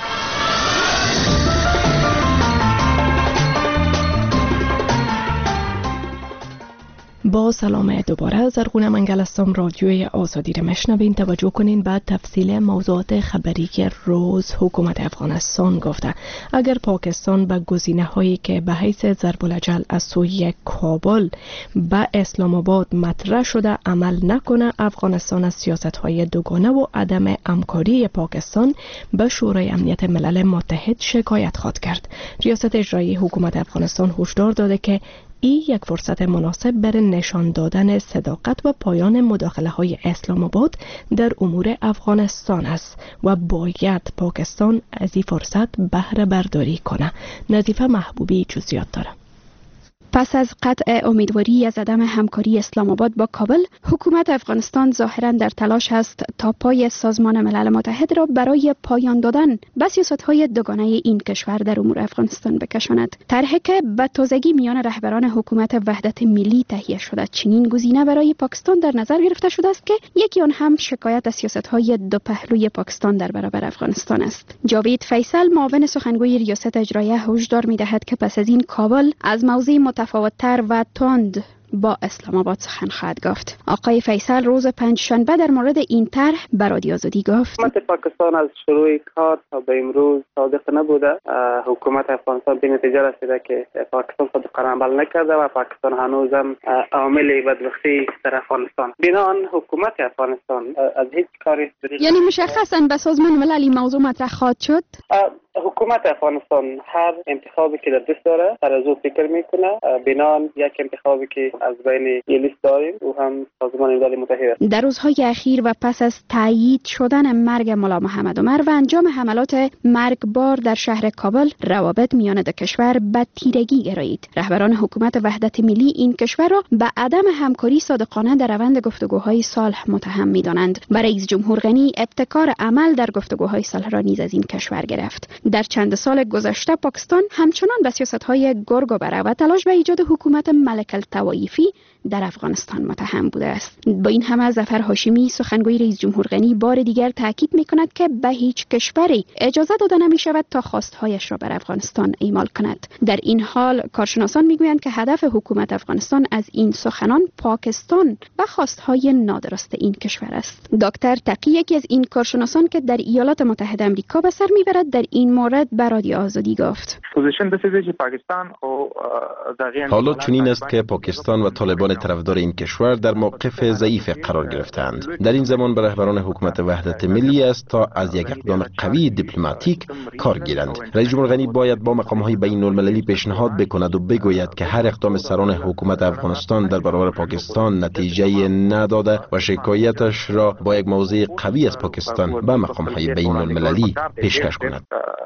D: با سلام دوباره، زرغونه منگل هستم. رادیوی آزادی را میشنوین. توجه کنین بعد تفصیل موضوعات خبری که روز حکومت افغانستان گفته اگر پاکستان به گزینه هایی که به حیث ضرب الاجل از سوی کابل به اسلام آباد مطرح شده عمل نکنه، افغانستان از سیاست های دوگانه و عدم همکاری پاکستان به شورای امنیت ملل متحد شکایت خواهد کرد. ریاست اجرایی حکومت افغانستان هشدار داده که این یک فرصت مناسب برای نشان دادن صداقت و پایان مداخله های اسلام آباد در امور افغانستان است و باید پاکستان از این فرصت بهره برداری کنه. نظیفه محبوبی جزئیات داره.
W: پس از قطع امیدواری از عدم همکاری اسلام آباد با کابل، حکومت افغانستان ظاهراً در تلاش است تا پای سازمان ملل متحد را برای پایان دادن به سیاست‌های دوگانه این کشور در امور افغانستان بکشاند. طرحی که به تازگی میان رهبران حکومت وحدت ملی تهیه شده، چنین گزینه برای پاکستان در نظر گرفته شده است که یکی آن هم شکایت از سیاست‌های دو پهلوی پاکستان در برابر افغانستان است. جاوید فیصل، معاون سخنگوی ریاست اجرایی، هشدار می‌دهد که پس از این کابل از موضع متفاوت‌تر و تند با اسلام آباد سخن خواهد گفت. آقای فیصل روز پنجشنبه در مورد این طرح به رادیو آزادی گفت:
M: حکومت پاکستان از شروع کار تا به امروز صادق نبوده. حکومت افغانستان به نتیجه رسیده که پاکستان صادقانه عمل نکرده و پاکستان هنوزم عامل بدبختی در افغانستان. بنابراین حکومت افغانستان از هیچ کاری،
W: یعنی مشخصا به سازمان ملل این موضوع مطرح خواهد شد.
M: حکومت افغانستان هر انتخابی که در دست داره سر از او فکر میکنه. بنابراین یک انتخابی که از بین این لیست داریم او هم سازمان ملل متحد.
W: در روزهای اخیر و پس از تایید شدن مرگ ملا محمد عمر و انجام حملات مرگبار در شهر کابل، روابط میان دو کشور به تیرگی گرایید. رهبران حکومت وحدت ملی این کشور را به عدم همکاری صادقانه در روند گفتگوهای صلح متهم می‌دانند. برای رئیس جمهور غنی ابتکار عمل در گفتگوهای صلح را نیز از این کشور گرفت. در چند سال گذشته پاکستان همچنان به سیاست‌های گرگ و بره و تلاش به ایجاد حکومت ملک الطوایفی در افغانستان متهم بوده است. با این همه ظفر هاشمی سخنگوی رئیس جمهور غنی بار دیگر تاکید می‌کند که به هیچ کشوری اجازه داده نمی‌شود تا خواستهایش را بر افغانستان اعمال کند. در این حال کارشناسان می‌گویند که هدف حکومت افغانستان از این سخنان پاکستان و خواستهای نادرست این کشور است. دکتر تقی یکی از این کارشناسان که در ایالات متحده آمریکا به سر می‌برد در این مورد به رادیو آزادی گفت:
B: حالا چنین است که پاکستان و طالبان طرفدار این کشور در موقف ضعیف قرار گرفتند. در این زمان به رهبران حکومت وحدت ملی است تا از یک اقدام قوی دیپلماتیک کار گیرند. رئیس جمهور غنی باید با مقام‌های بین‌المللی پیشنهاد بکند و بگوید که هر اقدام سران حکومت افغانستان در برابر پاکستان نتیجه نداده و شکایتش را با یک موضع قوی از پاکستان به مقام‌های بین‌المللی پیشکش کند.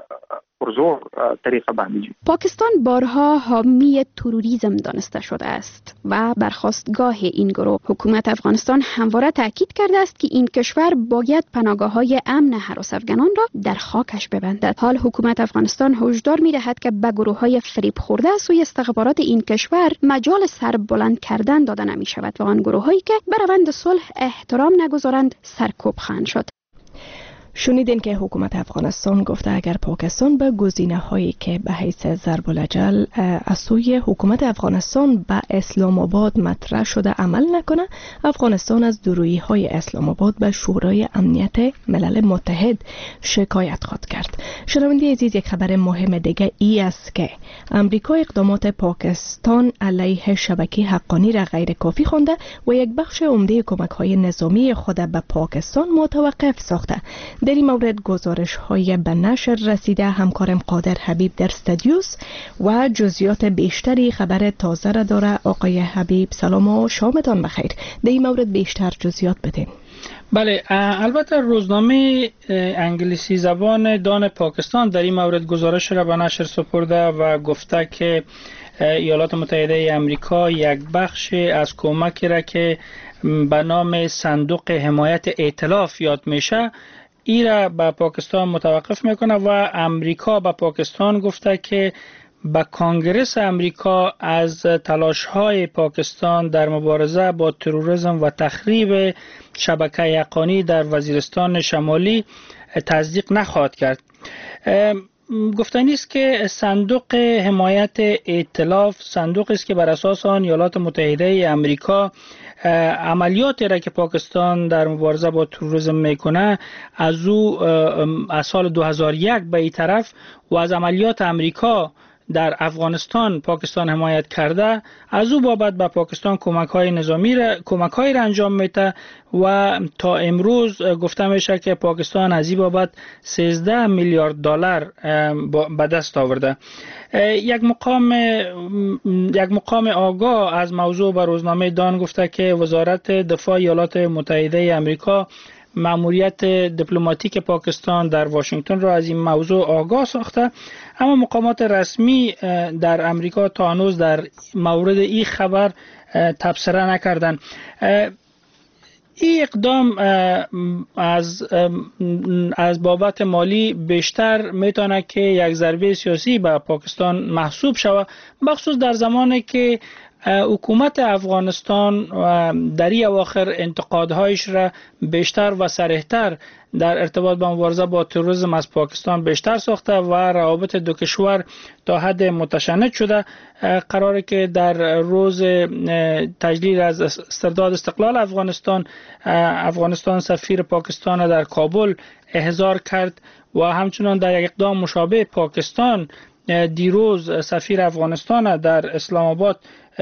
W: پاکستان بارها حامی تروریسم دانسته شده است و برخاستگاه این گروه. حکومت افغانستان همواره تاکید کرده است که این کشور باید پناهگاه‌های امن هراس افغانان را در خاکش ببندد. حال حکومت افغانستان هشدار می‌دهد که به گروه‌های فریب خورده سوی استخبارات این کشور مجال سر بلند کردن داده نمی‌شود و آن گروه‌هایی که به روند صلح احترام نگذارند سرکوب خواهند شد.
D: شنیدین که حکومت افغانستان گفته اگر پاکستان به گزینه هایی که به حیث ضرب الاجل از سوی حکومت افغانستان به اسلام آباد مطرح شده عمل نکنه، افغانستان از دورویی های اسلام آباد به شورای امنیت ملل متحد شکایت خواهد کرد. شنونده عزیز، یک خبر مهم دیگه ای است که امریکا اقدامات پاکستان علیه شبکه حقانی را غیر کافی خوانده و یک بخش عمده کمک های نظامی خود به پاکستان متوقف ساخته. در این مورد گزارش های به نشر رسیده همکارم قادر حبیب در استودیوس و جزئیات بیشتری خبر تازه را داره. آقای حبیب سلام و شامتان بخیر. در این مورد بیشتر جزئیات بدین.
T: بله، البته روزنامه انگلیسی زبان دان پاکستان در این مورد گزارش را به نشر سپرده و گفته که ایالات متحده آمریکا یک بخش از کمکی را که به نام صندوق حمایت ائتلاف یاد میشه ای را به پاکستان متوقف میکنه و امریکا به پاکستان گفته که به کانگرس امریکا از تلاش‌های پاکستان در مبارزه با تروریسم و تخریب شبکه حقانی در وزیرستان شمالی تصدیق نخواهد کرد. گفتنی است که صندوق حمایت ائتلاف صندوق است که بر اساس آن ایالات متحده آمریکا عملیاتی را که پاکستان در مبارزه با تروریسم میکنه از او از سال دو هزار و یک به این طرف و از عملیات امریکا در افغانستان پاکستان حمایت کرده، از او بابت به پاکستان کمک های نظامی را کمک های را انجام میده و تا امروز گفته میشه که پاکستان از این بابت سیزده میلیارد دلار به دست آورده. یک مقام یک مقام آگاه از موضوع به روزنامه دان گفته که وزارت دفاع ایالات متحده آمریکا مأموریت دیپلماتیک پاکستان در واشنگتن را از این موضوع آگاه ساخته، اما مقامات رسمی در امریکا تا هنوز در مورد این خبر تبصره نکردند. این اقدام از از بابت مالی بیشتر میتونه که یک ضربه سیاسی به پاکستان محسوب شود، بخصوص در زمانی که
F: حکومت افغانستان در این اواخر انتقادهایش را بیشتر و صریح‌تر در ارتباط با مبارزه با تروریسم از پاکستان بیشتر ساخته و روابط دو کشور تا حد متشنج شده. قراره که در روز تجلیل از استرداد استقلال افغانستان افغانستان سفیر پاکستان در کابل احضار کرد و همچنان در یک اقدام مشابه پاکستان دیروز سفیر افغانستان در اسلام آباد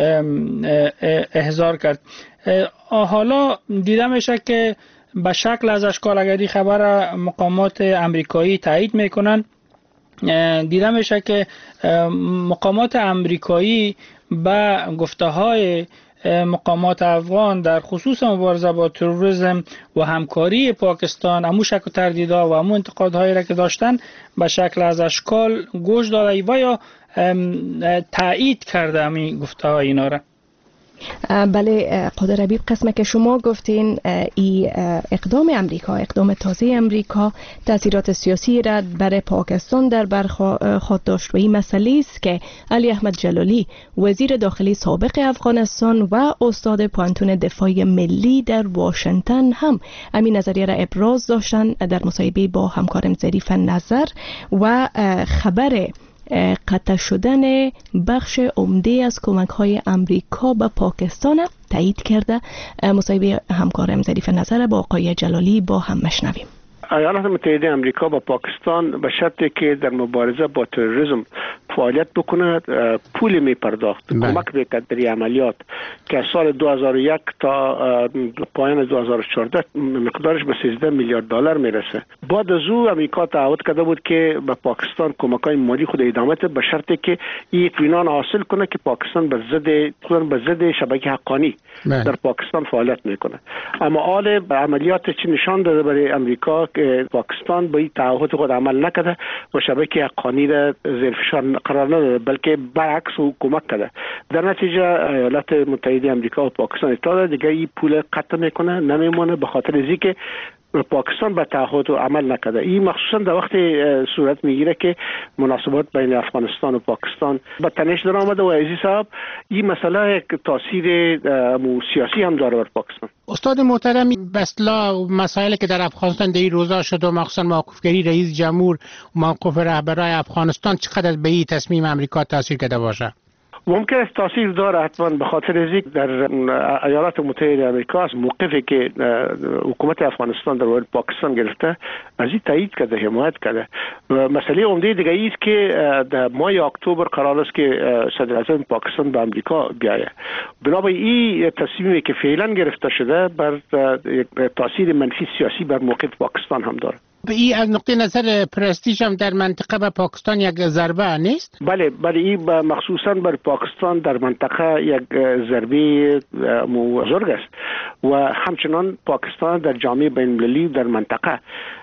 F: احضار کرد. حالا دیده میشه که به شکل از اشکال اگر این خبر مقامات امریکایی تایید میکنن، دیده میشه که مقامات امریکایی به گفته های مقامات افغان در خصوص مبارزه با تروریسم و همکاری پاکستان امو شک و تردیدها و امو انتقادهایی را که داشتن به شکل از اشکال گوش داده و یا تایید کرده همین گفته های اینا را.
D: بله قادر حبیب، قسمه که شما گفتین ای اقدام امریکا، اقدام تازه امریکا تاثیرات سیاسی را برای پاکستان در بر خود داشت و این مسئله است که علی احمد جلالی وزیر داخلی سابق افغانستان و استاد پوانتون دفاع ملی در واشنگتن هم همین نظریه را ابراز داشتن در مصاحبه با همکارم ظریف نظر و خبر قطع شدن بخش عمده از کمک های امریکا به پاکستان تایید کرده. مصاحبه همکارم ظریف نظر با آقای جلالی با هم مشنویم.
K: ایالات متحده آمریکا با پاکستان به شرطی که در مبارزه با تروریسم فعالیت بکنه پول می پرداخت، کمک میکرد در عملیات که سال دو هزار و یک تا پایان دو هزار و چهارده مقدارش به سیزده میلیارد دلار میرسه. بعد از او امریکا تعهد کرده بود که به پاکستان کمک‌های مالی خود ادامه بده به شرطی که این اطمینان حاصل کنه که پاکستان به ضد خودن به ضد شبکه حقانی بله. در پاکستان فعالیت میکنه. اما حال عملیات چی نشان داده برای امریکا که پاکستان به این تعهد خود عمل نکرده و شبکه حقانی را زیر فشار قرار نداده، بلکه برعکس او کمک کرده. در نتیجه ایالات متحده آمریکا و پاکستان اتحاد دیگه این پول قطع میکنه نمیمونه به خاطر از اینکه پاکستان به تعهد عمل نکرده. این مخصوصا در وقت صورت میگیره که مناسبات بین افغانستان و پاکستان به تنش در آمده و عزیز صاحب این مسئله یک تاثیر سیاسی هم داره بر پاکستان.
G: استاد محترم، بسلا مسائلی که در افغانستان در این روزا شد و مخصوصا موقفگیری رئیس جمهور و موقف رهبران افغانستان چقدر به این تصمیم امریکا تاثیر کرده باشه؟
K: ممکن است تاثیر داره حتما به خاطر از اینکه در ایالات متحده آمریکا از موقفی که حکومت افغانستان در مورد پاکستان گرفته از این تایید کرده، حمایت کرده. مسئله عمده دیگه ای است که در ماه اکتبر قرار است که صدر اعظم پاکستان به آمریکا بیاید. بنابراین این تصمیمی که فعلا گرفته شده بر تاثیر منفی سیاسی بر موقف پاکستان هم داره.
G: این از نقطه نظر پرستیژ هم در منطقه به پاکستان یک ضربه نیست؟
K: بله بله، این مخصوصا بر پاکستان در منطقه یک ضربه بزرگ است و همچنان پاکستان در جامعه بین المللی در منطقه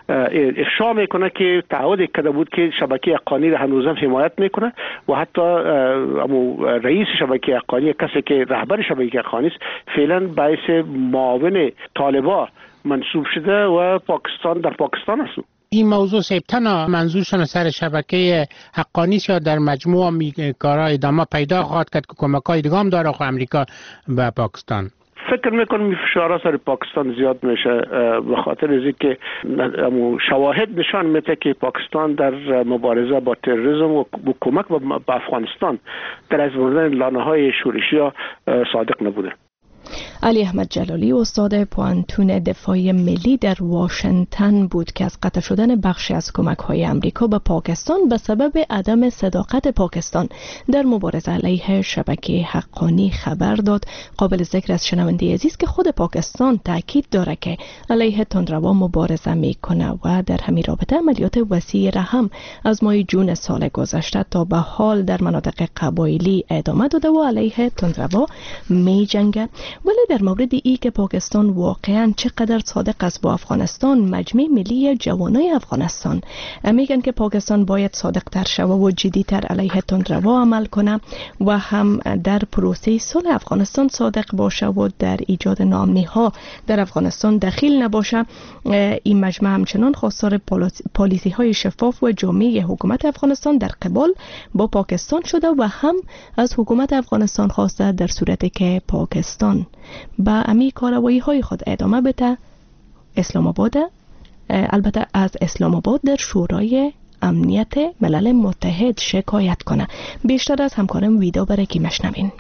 K: افشا میکنه که تعهد کرده بود که شبکه حقانی را هنوزم حمایت میکنه و حتی رئیس شبکه حقانی، کسی که رهبر شبکه حقانی است، فعلا باعث معاون طالبان منصوب شده و پاکستان در پاکستان است.
G: این موضوع سیبتنا منظورشون سر شبکه حقانی یا در مجموع کارا ادامه پیدا خواهد کرد که کمک‌های دیگه هم داره خو امریکا به پاکستان؟
K: فکر میکنم فشارها سر پاکستان زیاد میشه به خاطر از اینکه شواهد نشان میده که پاکستان در مبارزه با تروریسم و کمک به افغانستان در از بردن لانه‌های شورشی صادق نبوده.
D: علی احمد جلالی استاد پوانتون دفاع ملی در واشنگتن بود که از قطع شدن بخشی از کمک‌های امریکا به پاکستان به سبب عدم صداقت پاکستان در مبارزه علیه شبکه حقانی خبر داد. قابل ذکر از شنونده عزیز که خود پاکستان تاکید داره که علیه تندروا مبارزه میکنه و در همین رابطه عملیات وسیع را هم از ماه جون سال گذشته تا به حال در مناطق قبایلی ادامه داده و علیه تندروا میجنگه. ولی در مورد ای که پاکستان واقعا چقدر صادق است با افغانستان، مجمع ملی جوانای افغانستان میگن که پاکستان باید صادق تر شود و جدیتر علیه تندروا عمل کنه و هم در پروسه صلح افغانستان صادق باشه و در ایجاد ناامنی ها در افغانستان دخیل نباشه. این مجمع همچنان خواستار پالیسی های شفاف و جامع حکومت افغانستان در قبال با پاکستان شده و هم از حکومت افغانستان خواسته در صورتی که پاکستان با امی کارروایی های خود ادامه بده، اسلام آباد البته از اسلام آباد در شورای امنیت ملل متحد شکایت کنه. بیشتر از همکارم ویدا برکی مشنوین.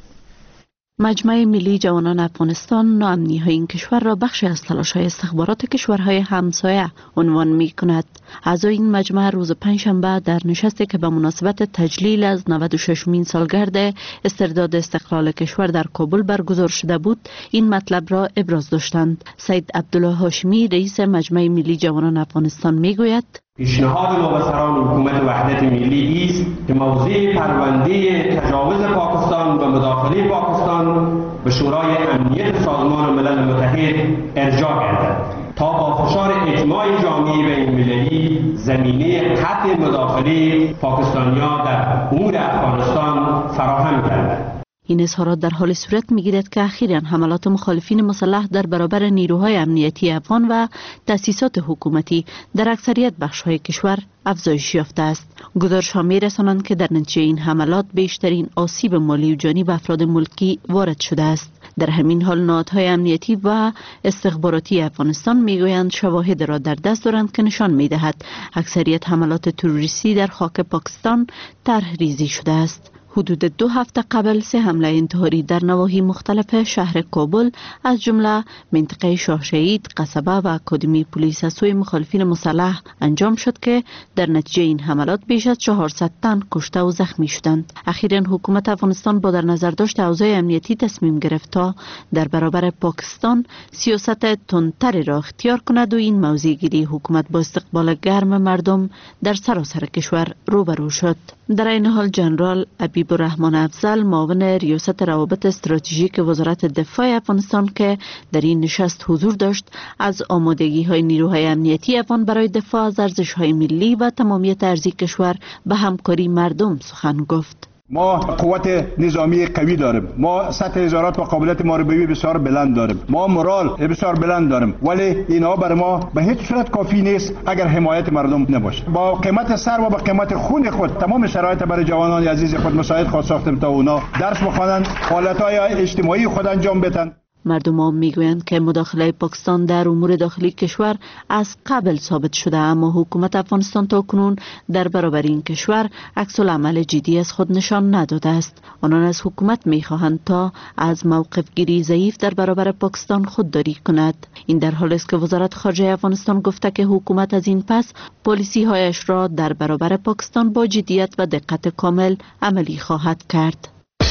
H: مجمع ملی جوانان افغانستان ناامنی‌های این کشور را بخشی از تلاش‌های استخبارات کشورهای همسایه عنوان می‌کند. اعضای این مجمع روز پنجشنبه در نشستی که به مناسبت تجلیل از نود و ششمین سالگرد استرداد استقلال کشور در کابل برگزار شده بود، این مطلب را ابراز داشتند. سید عبدالله هاشمی رئیس مجمع ملی جوانان افغانستان می‌گوید:
P: پیشنهاد ما به سران حکومت وحدت ملی است که موضوع پرونده تجاوز پاکستان و مداخله پاکستان به شورای امنیت سازمان ملل متحد ارجاع گردد تا با فشار اجماع جامعه بین‌المللی زمینه قطع مداخله پاکستانیان در امور افغانستان فراهم گردد.
H: این اظهارات در حال صورت می‌گیرد که اخیراً حملات مخالفین مسلح در برابر نیروهای امنیتی افغان و تأسیسات حکومتی در اکثریت بخش‌های کشور افزایش یافته است. گزارش‌ها می‌رسانند که در نتیجه این حملات بیشترین آسیب مالی و جانی به افراد ملکی وارد شده است. در همین حال نهادهای امنیتی و استخباراتی افغانستان میگویند شواهد را در دست دارند که نشان می‌دهد اکثریت حملات تروریستی در خاک پاکستان طرح ریزی شده است. حدود دو هفته قبل سه حمله انتحاری در نواحی مختلف شهر کابل از جمله منطقه شاه شهید، قصبه و اکادمی پلیس از سوی مخالفین مسلح انجام شد که در نتیجه این حملات بیش از چهارصد تن کشته و زخمی شدند. اخیراً حکومت افغانستان با در نظر داشت اوضاع امنیتی تصمیم گرفت تا در برابر پاکستان سیاست تندتری را اختیار کند و این موضع گیری حکومت با استقبال گرم مردم در سراسر کشور روبرو شد. در این حال جنرال حبیب الرحمن افضل معاون ریاست روابط استراتژیک وزارت دفاع افغانستان که در این نشست حضور داشت از آمادگی های نیروهای امنیتی افغان برای دفاع از ارزش های ملی و تمامیت ارضی کشور به همکاری مردم سخن گفت.
I: ما قوت نظامی قوی داریم، ما سطح نظارت و قابلیت محاربه‌ای بسیار بلند داریم، ما مورال بسیار بلند داریم، ولی اینها برای ما به هیچ صورت کافی نیست اگر حمایت مردم نباشه. با قیمت سر و با قیمت خون خود تمام شرایط برای جوانان عزیز خود مساعد خواهد ساختیم تا اونا درس بخوانند، حالت‌های اجتماعی خود انجام بدن.
H: مردم هم میگویند که مداخله پاکستان در امور داخلی کشور از قبل ثابت شده، اما حکومت افغانستان تا کنون در برابر این کشور عکس العمل جدی از خود نشان نداده است. آنان از حکومت میخواهند تا از موقف گیری ضعیف در برابر پاکستان خودداری کند. این در حالی است که وزارت خارجه افغانستان گفته که حکومت از این پس پالیسی هایش را در برابر پاکستان با جدیت و دقت کامل عملی خواهد کرد.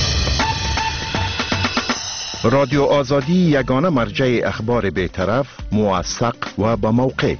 N: رادیو آزادی یگانه مرجع اخبار بی‌طرف، موثق و با موقع.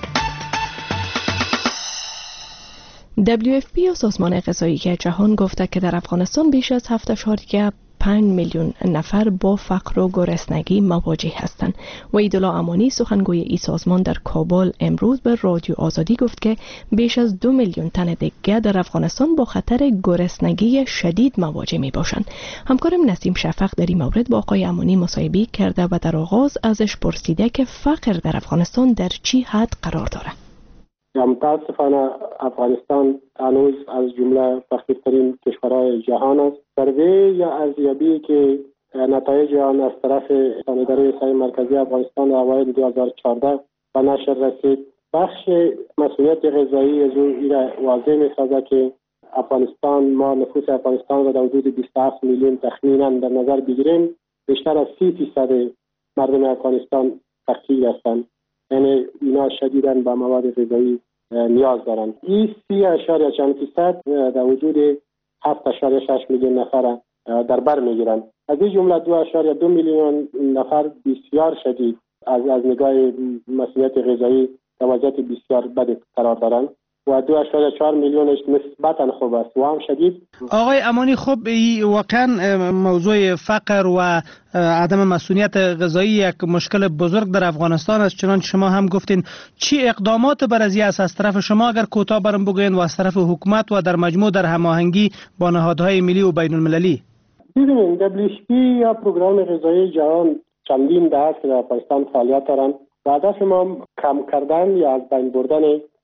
D: دبلیو اف پی و سازمان غذایی جهان گفته که در افغانستان بیش از هفت اشاریه پنج میلیون نفر با فقر و گرسنگی مواجه هستند. وحیدالله امانی سخنگوی این سازمان در کابل امروز به رادیو آزادی گفت که بیش از دو میلیون تن دیگر در افغانستان با خطر گرسنگی شدید مواجه می باشند. همکارم نسیم شفق در این مورد با آقای امانی مصاحبه کرده و در آغاز ازش پرسیده که فقر در افغانستان در چی حد قرار داره.
S: متاسفانه افغانستان هنوز از جمله فقیرترین کشورهای جهان است. سروی یا ارزیابی که نتایج آن از طرف اداره سازمان مرکزی افغانستان در اوایل دو هزار و چهارده به نشر رسید، بخش مسئولیت غذایی از او را واضح می‌سازد که افغانستان، ما نفوس افغانستان را در حدود بیست و هفت میلیون تخمینا در نظر بگیریم، بیشتر از سی درصد مردم افغانستان فقیر هستند. یعنی اینا شدیداً به مواد غذایی نیاز دارند. این سی اشاریه چند فیصد در وجود هفت اشاریه شش میلیون نفر در بر میگیرند. از این جمله دو اشاریه دو میلیون نفر بسیار شدید از از نگاه مسئولیت غذایی در وضعیت بسیار بد قرار دارند و دو اشاره چهار میلیونش نسبتا خوب است و هم شدید.
T: آقای امانی، خب واقعا موضوع فقر و عدم مسئولیت غذایی یک مشکل بزرگ در افغانستان است، چنانچه شما هم گفتین. چی اقدامات برای است از طرف شما اگر کوتاه برام بگوین و از طرف حکومت و در مجموع در هماهنگی با نهادهای ملی و بین المللی؟
S: ببینید دبلیو اچ پی یا پروگرام غذایی جهان چندین دهه است که در افغانستان فعالیت دارند و هدف ما کم کردن یا از بین بردن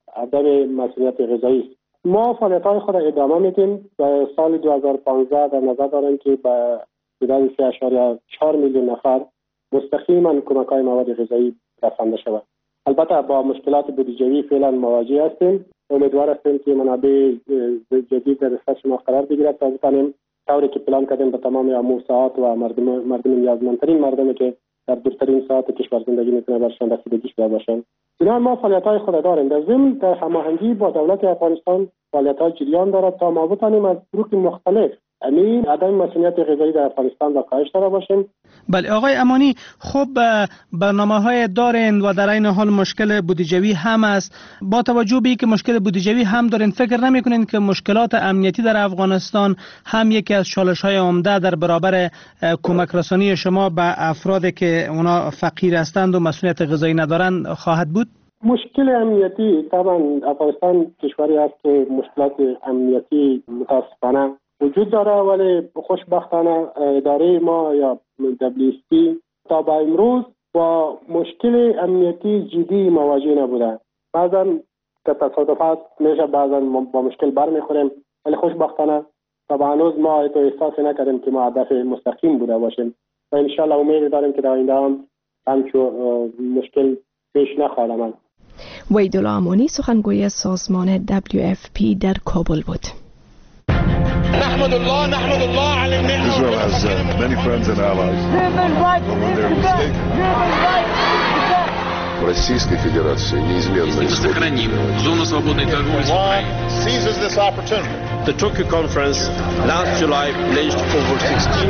S: عدم مسئولیت غذایی است. ما فعالیت‌های خود ادامه میدیم و سال دو هزار و پانزده در نظر داریم که به حدود سه اشاره چهار میلیون نفر مستقیما کمک‌های مواد غذایی رسانده شود. البته با مشکلات بودجه‌ای فعلا مواجه هستیم. امیدوار هستیم که منابع جدید در دسترس ما قرار بگیرد تا بتوانیم طوری که پلان کردیم به تمام امورات و مردم مردم نیازمندترین مردمی که در دورترین ساعت کشور زندگی میتونه برشان رسیدگی شده باشند. اینا ما فعالیت‌های خود داریم. در ضمن در هماهنگی با دولت افغانستان فعالیت‌های جریان دارد تا ما بتوانیم از طرق مختلف امین عدم مسئولیت غذایی در افغانستان را کاهش داده باشیم.
T: بله آقای امانی، خب برنامه‌های دارین و در این حال مشکل بودجه‌ای هم است. با توجه به اینکه مشکل بودجه‌ای هم دارین، فکر نمی‌کنین که مشکلات امنیتی در افغانستان هم یکی از چالش‌های عمده در برابر کمک رسانی شما به افرادی که اونا فقیر هستند و مسئولیت غذایی ندارند خواهد بود؟
S: مشکل امنیتی طبعا افغانستان کشوری است که مشکلات امنیتی متاسفانه وجود داره، ولی خوشبختانه اداره ما یا دبلیو اچ پی تا به امروز با مشکل امنیتی جدی مواجه نبوده. بعضا که تصادفات میشه، بعضا با مشکل برمیخوریم، ولی خوشبختانه تا به هنوز ما ایتو احساس نکردیم که ما هدف مستقیم بوده باشیم و انشالله امید داریم که در آینده هم همچون مشکل پیش نخواهد آمد.
D: وحیدالله امانی سخنگوی سازمان دبلیو اف پی در کابل بود.
J: نحمد الله نحمد الله على المنة. Israel has uh, many friends and allies.
L: Российской Федерации неизменно
O: Если сохраним зону свободной торговли с Украиной.
J: Seizes this opportunity.
Q: The Tokyo conference last July pledged over sixteen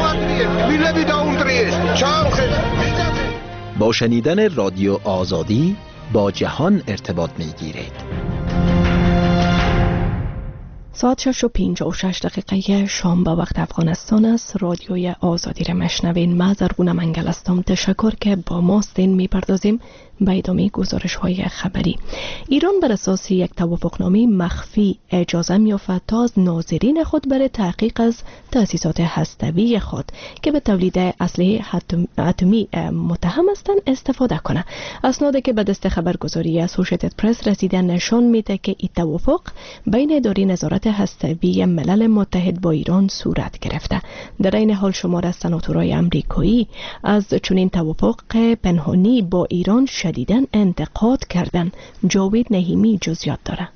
Y: با شنیدن رادیو آزادی با جهان ارتباط می‌گیرید.
D: ساعت شش و پنجاه و شش دقیقه شام به وقت افغانستان است. رادیوی آزادی را مشنوین. ما زرگونه منگل هستم. تشکر که با ماستین میپردازیم به ادامه گزارش های خبری. ایران بر اساس یک توافقنامه مخفی اجازه می‌یافت تا از ناظرین خود برای تحقیق از تأسیسات هسته‌ای خود که به تولید اسلحه اتمی متهم هستند استفاده کنه. اسنادی که به دست خبرگزاری اسوشیتد پرس رسیده نشان میده که این توافق بین اداره نظارت هسته‌ای ملل متحد با ایران صورت گرفته. در این حال شمار از سناتورای آمریکایی از چنین توافق پنهانی با ایران شدیداً انتقاد کردند. جاوید نهیمی جزئیات داره.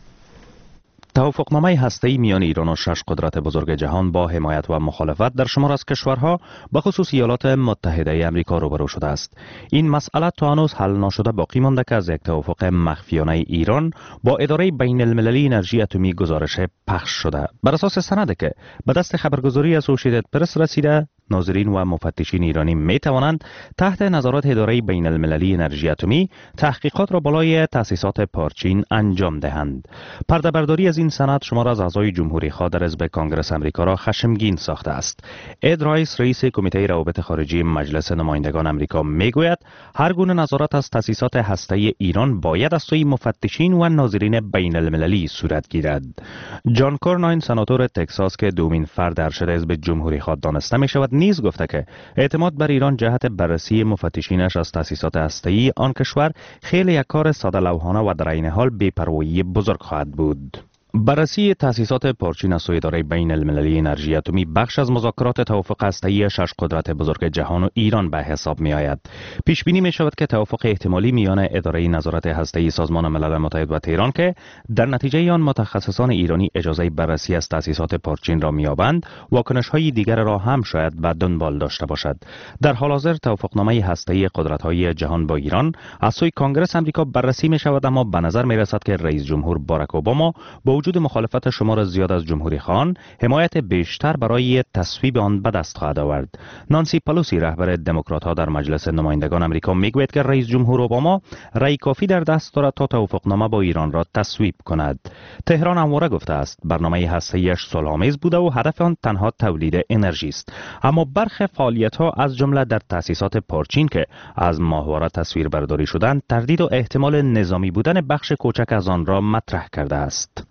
Z: توافقنامه هسته‌ای میان ایران و شش قدرت بزرگ جهان با حمایت و مخالفت در شمار از کشورها به خصوص ایالات متحده آمریکا روبرو شده است. این مسئله تا هنوز حل نشده باقی مانده که از یک توافق مخفیانه ایران با اداره بین المللی انرژی اتمی گزارش پخش شده. بر اساس سندی که به دست خبرگزاری اسوشیتد پرس رسیده، ناظرین و مفتشین ایرانی می توانند تحت نظارت اداره بین المللی انرژی اتمی تحقیقات را بالای تأسیسات پارچین انجام دهند. پرده برداری از این سند شمار از اعضای جمهوری خواه در حزب کانگرس آمریکا را خشمگین ساخته است. اد رایس رئیس کمیته روابط خارجی مجلس نمایندگان آمریکا میگوید هر گونه نظارت از تأسیسات هسته‌ای ایران باید از سوی مفتشین و ناظرین بین المللی صورت گیرد. جان کورناین سناتور تگزاس که دومین فرد ارشد حزب جمهوری خواه دانسته می شود نیز گفته که اعتماد بر ایران جهت بررسی مفتشینش از تأسیسات هسته‌ای آن کشور خیلی یک کار ساده لوحانه و در عین حال بی‌پروایی بزرگ خواهد بود. بررسی تأسیسات پارچین از سوی اداره بین المللی انرژی اتمی بخش از مذاکرات توافق هسته‌ای شش قدرت بزرگ جهان و ایران به حساب می آید. پیش بینی می شود که توافق احتمالی میان اداره نظارت هسته‌ای سازمان ملل متحد و تهران که در نتیجه آن متخصصان ایرانی اجازه بررسی از تأسیسات پارچین را می‌یابند، واکنش‌های دیگر را هم شاید به دنبال داشته باشد. در حال حاضر توافقنامه هسته‌ای قدرت‌های جهان با ایران از سوی کانگرس آمریکا بررسی می شود، اما به نظر می رسد که رئیس جمهور باراک اوباما با وجود مخالفت شمار زیاد از جمهوری خان، حمایت بیشتر برای تصویب آن به دست خواهد آورد. نانسی پلوسی رهبر دموکرات‌ها در مجلس نمایندگان آمریکا میگوید که رئیس جمهور اوباما رأی کافی در دست دارد تا توافقنامه با ایران را تصویب کند. تهران همواره گفته است برنامه هسته‌ایش صلح‌آمیز بوده و هدف آن تنها تولید انرژی است، اما برخی فعالیت‌ها از جمله در تأسیسات پارچین که از ماهواره تصویر برداری شدند تردید و احتمال نظامی بودن بخش کوچک از آن را مطرح کرده است.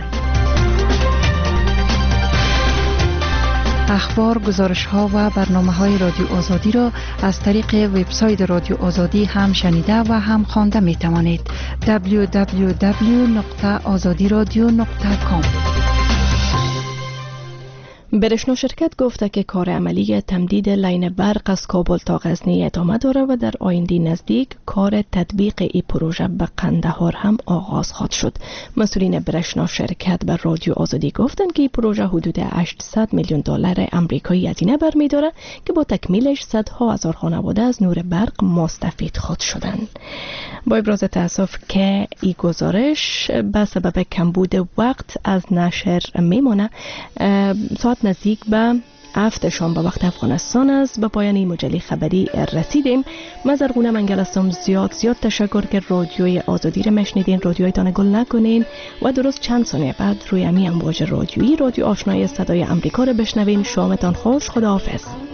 A: اخبار، گزارش‌ها و برنامه‌های رادیو آزادی را از طریق وبسایت رادیو آزادی هم شنیده و هم خوانده می‌توانید. دبلیو دبلیو دبلیو نقطه آزادی رادیو نقطه کام.
D: برشنو شرکت گفته که کار عملی تمدید لاین برق از کابل تا غزنی ادامه داره و در آینده نزدیک کار تطبیق این پروژه به قندهار هم آغاز خواهد شد. مسئولین برشنا شرکت بر رادیو آزادی گفتند که این پروژه حدود هشتصد میلیون دلار آمریکایی هزینه برمی‌داره که با تکمیلش صدها هزار خانواده از نور برق مستفید خواهد شدند. با ابراز تأسف که این گزارش به سبب کمبود وقت از نشر میمونه، ساعت نزدیک به هفت شام به وقت افغانستان است. به پایان این مجله خبری رسیدیم. من زرغونه منگل هستم. زیاد زیاد تشکر که رادیوی آزادی را مشنیدین. رادیویتان گل نکنین و درست چند ثانیه بعد روی امی امواج رادیویی رادیو آشنای صدای امریکا را بشنوین. شامتان خوش. خداحافظ.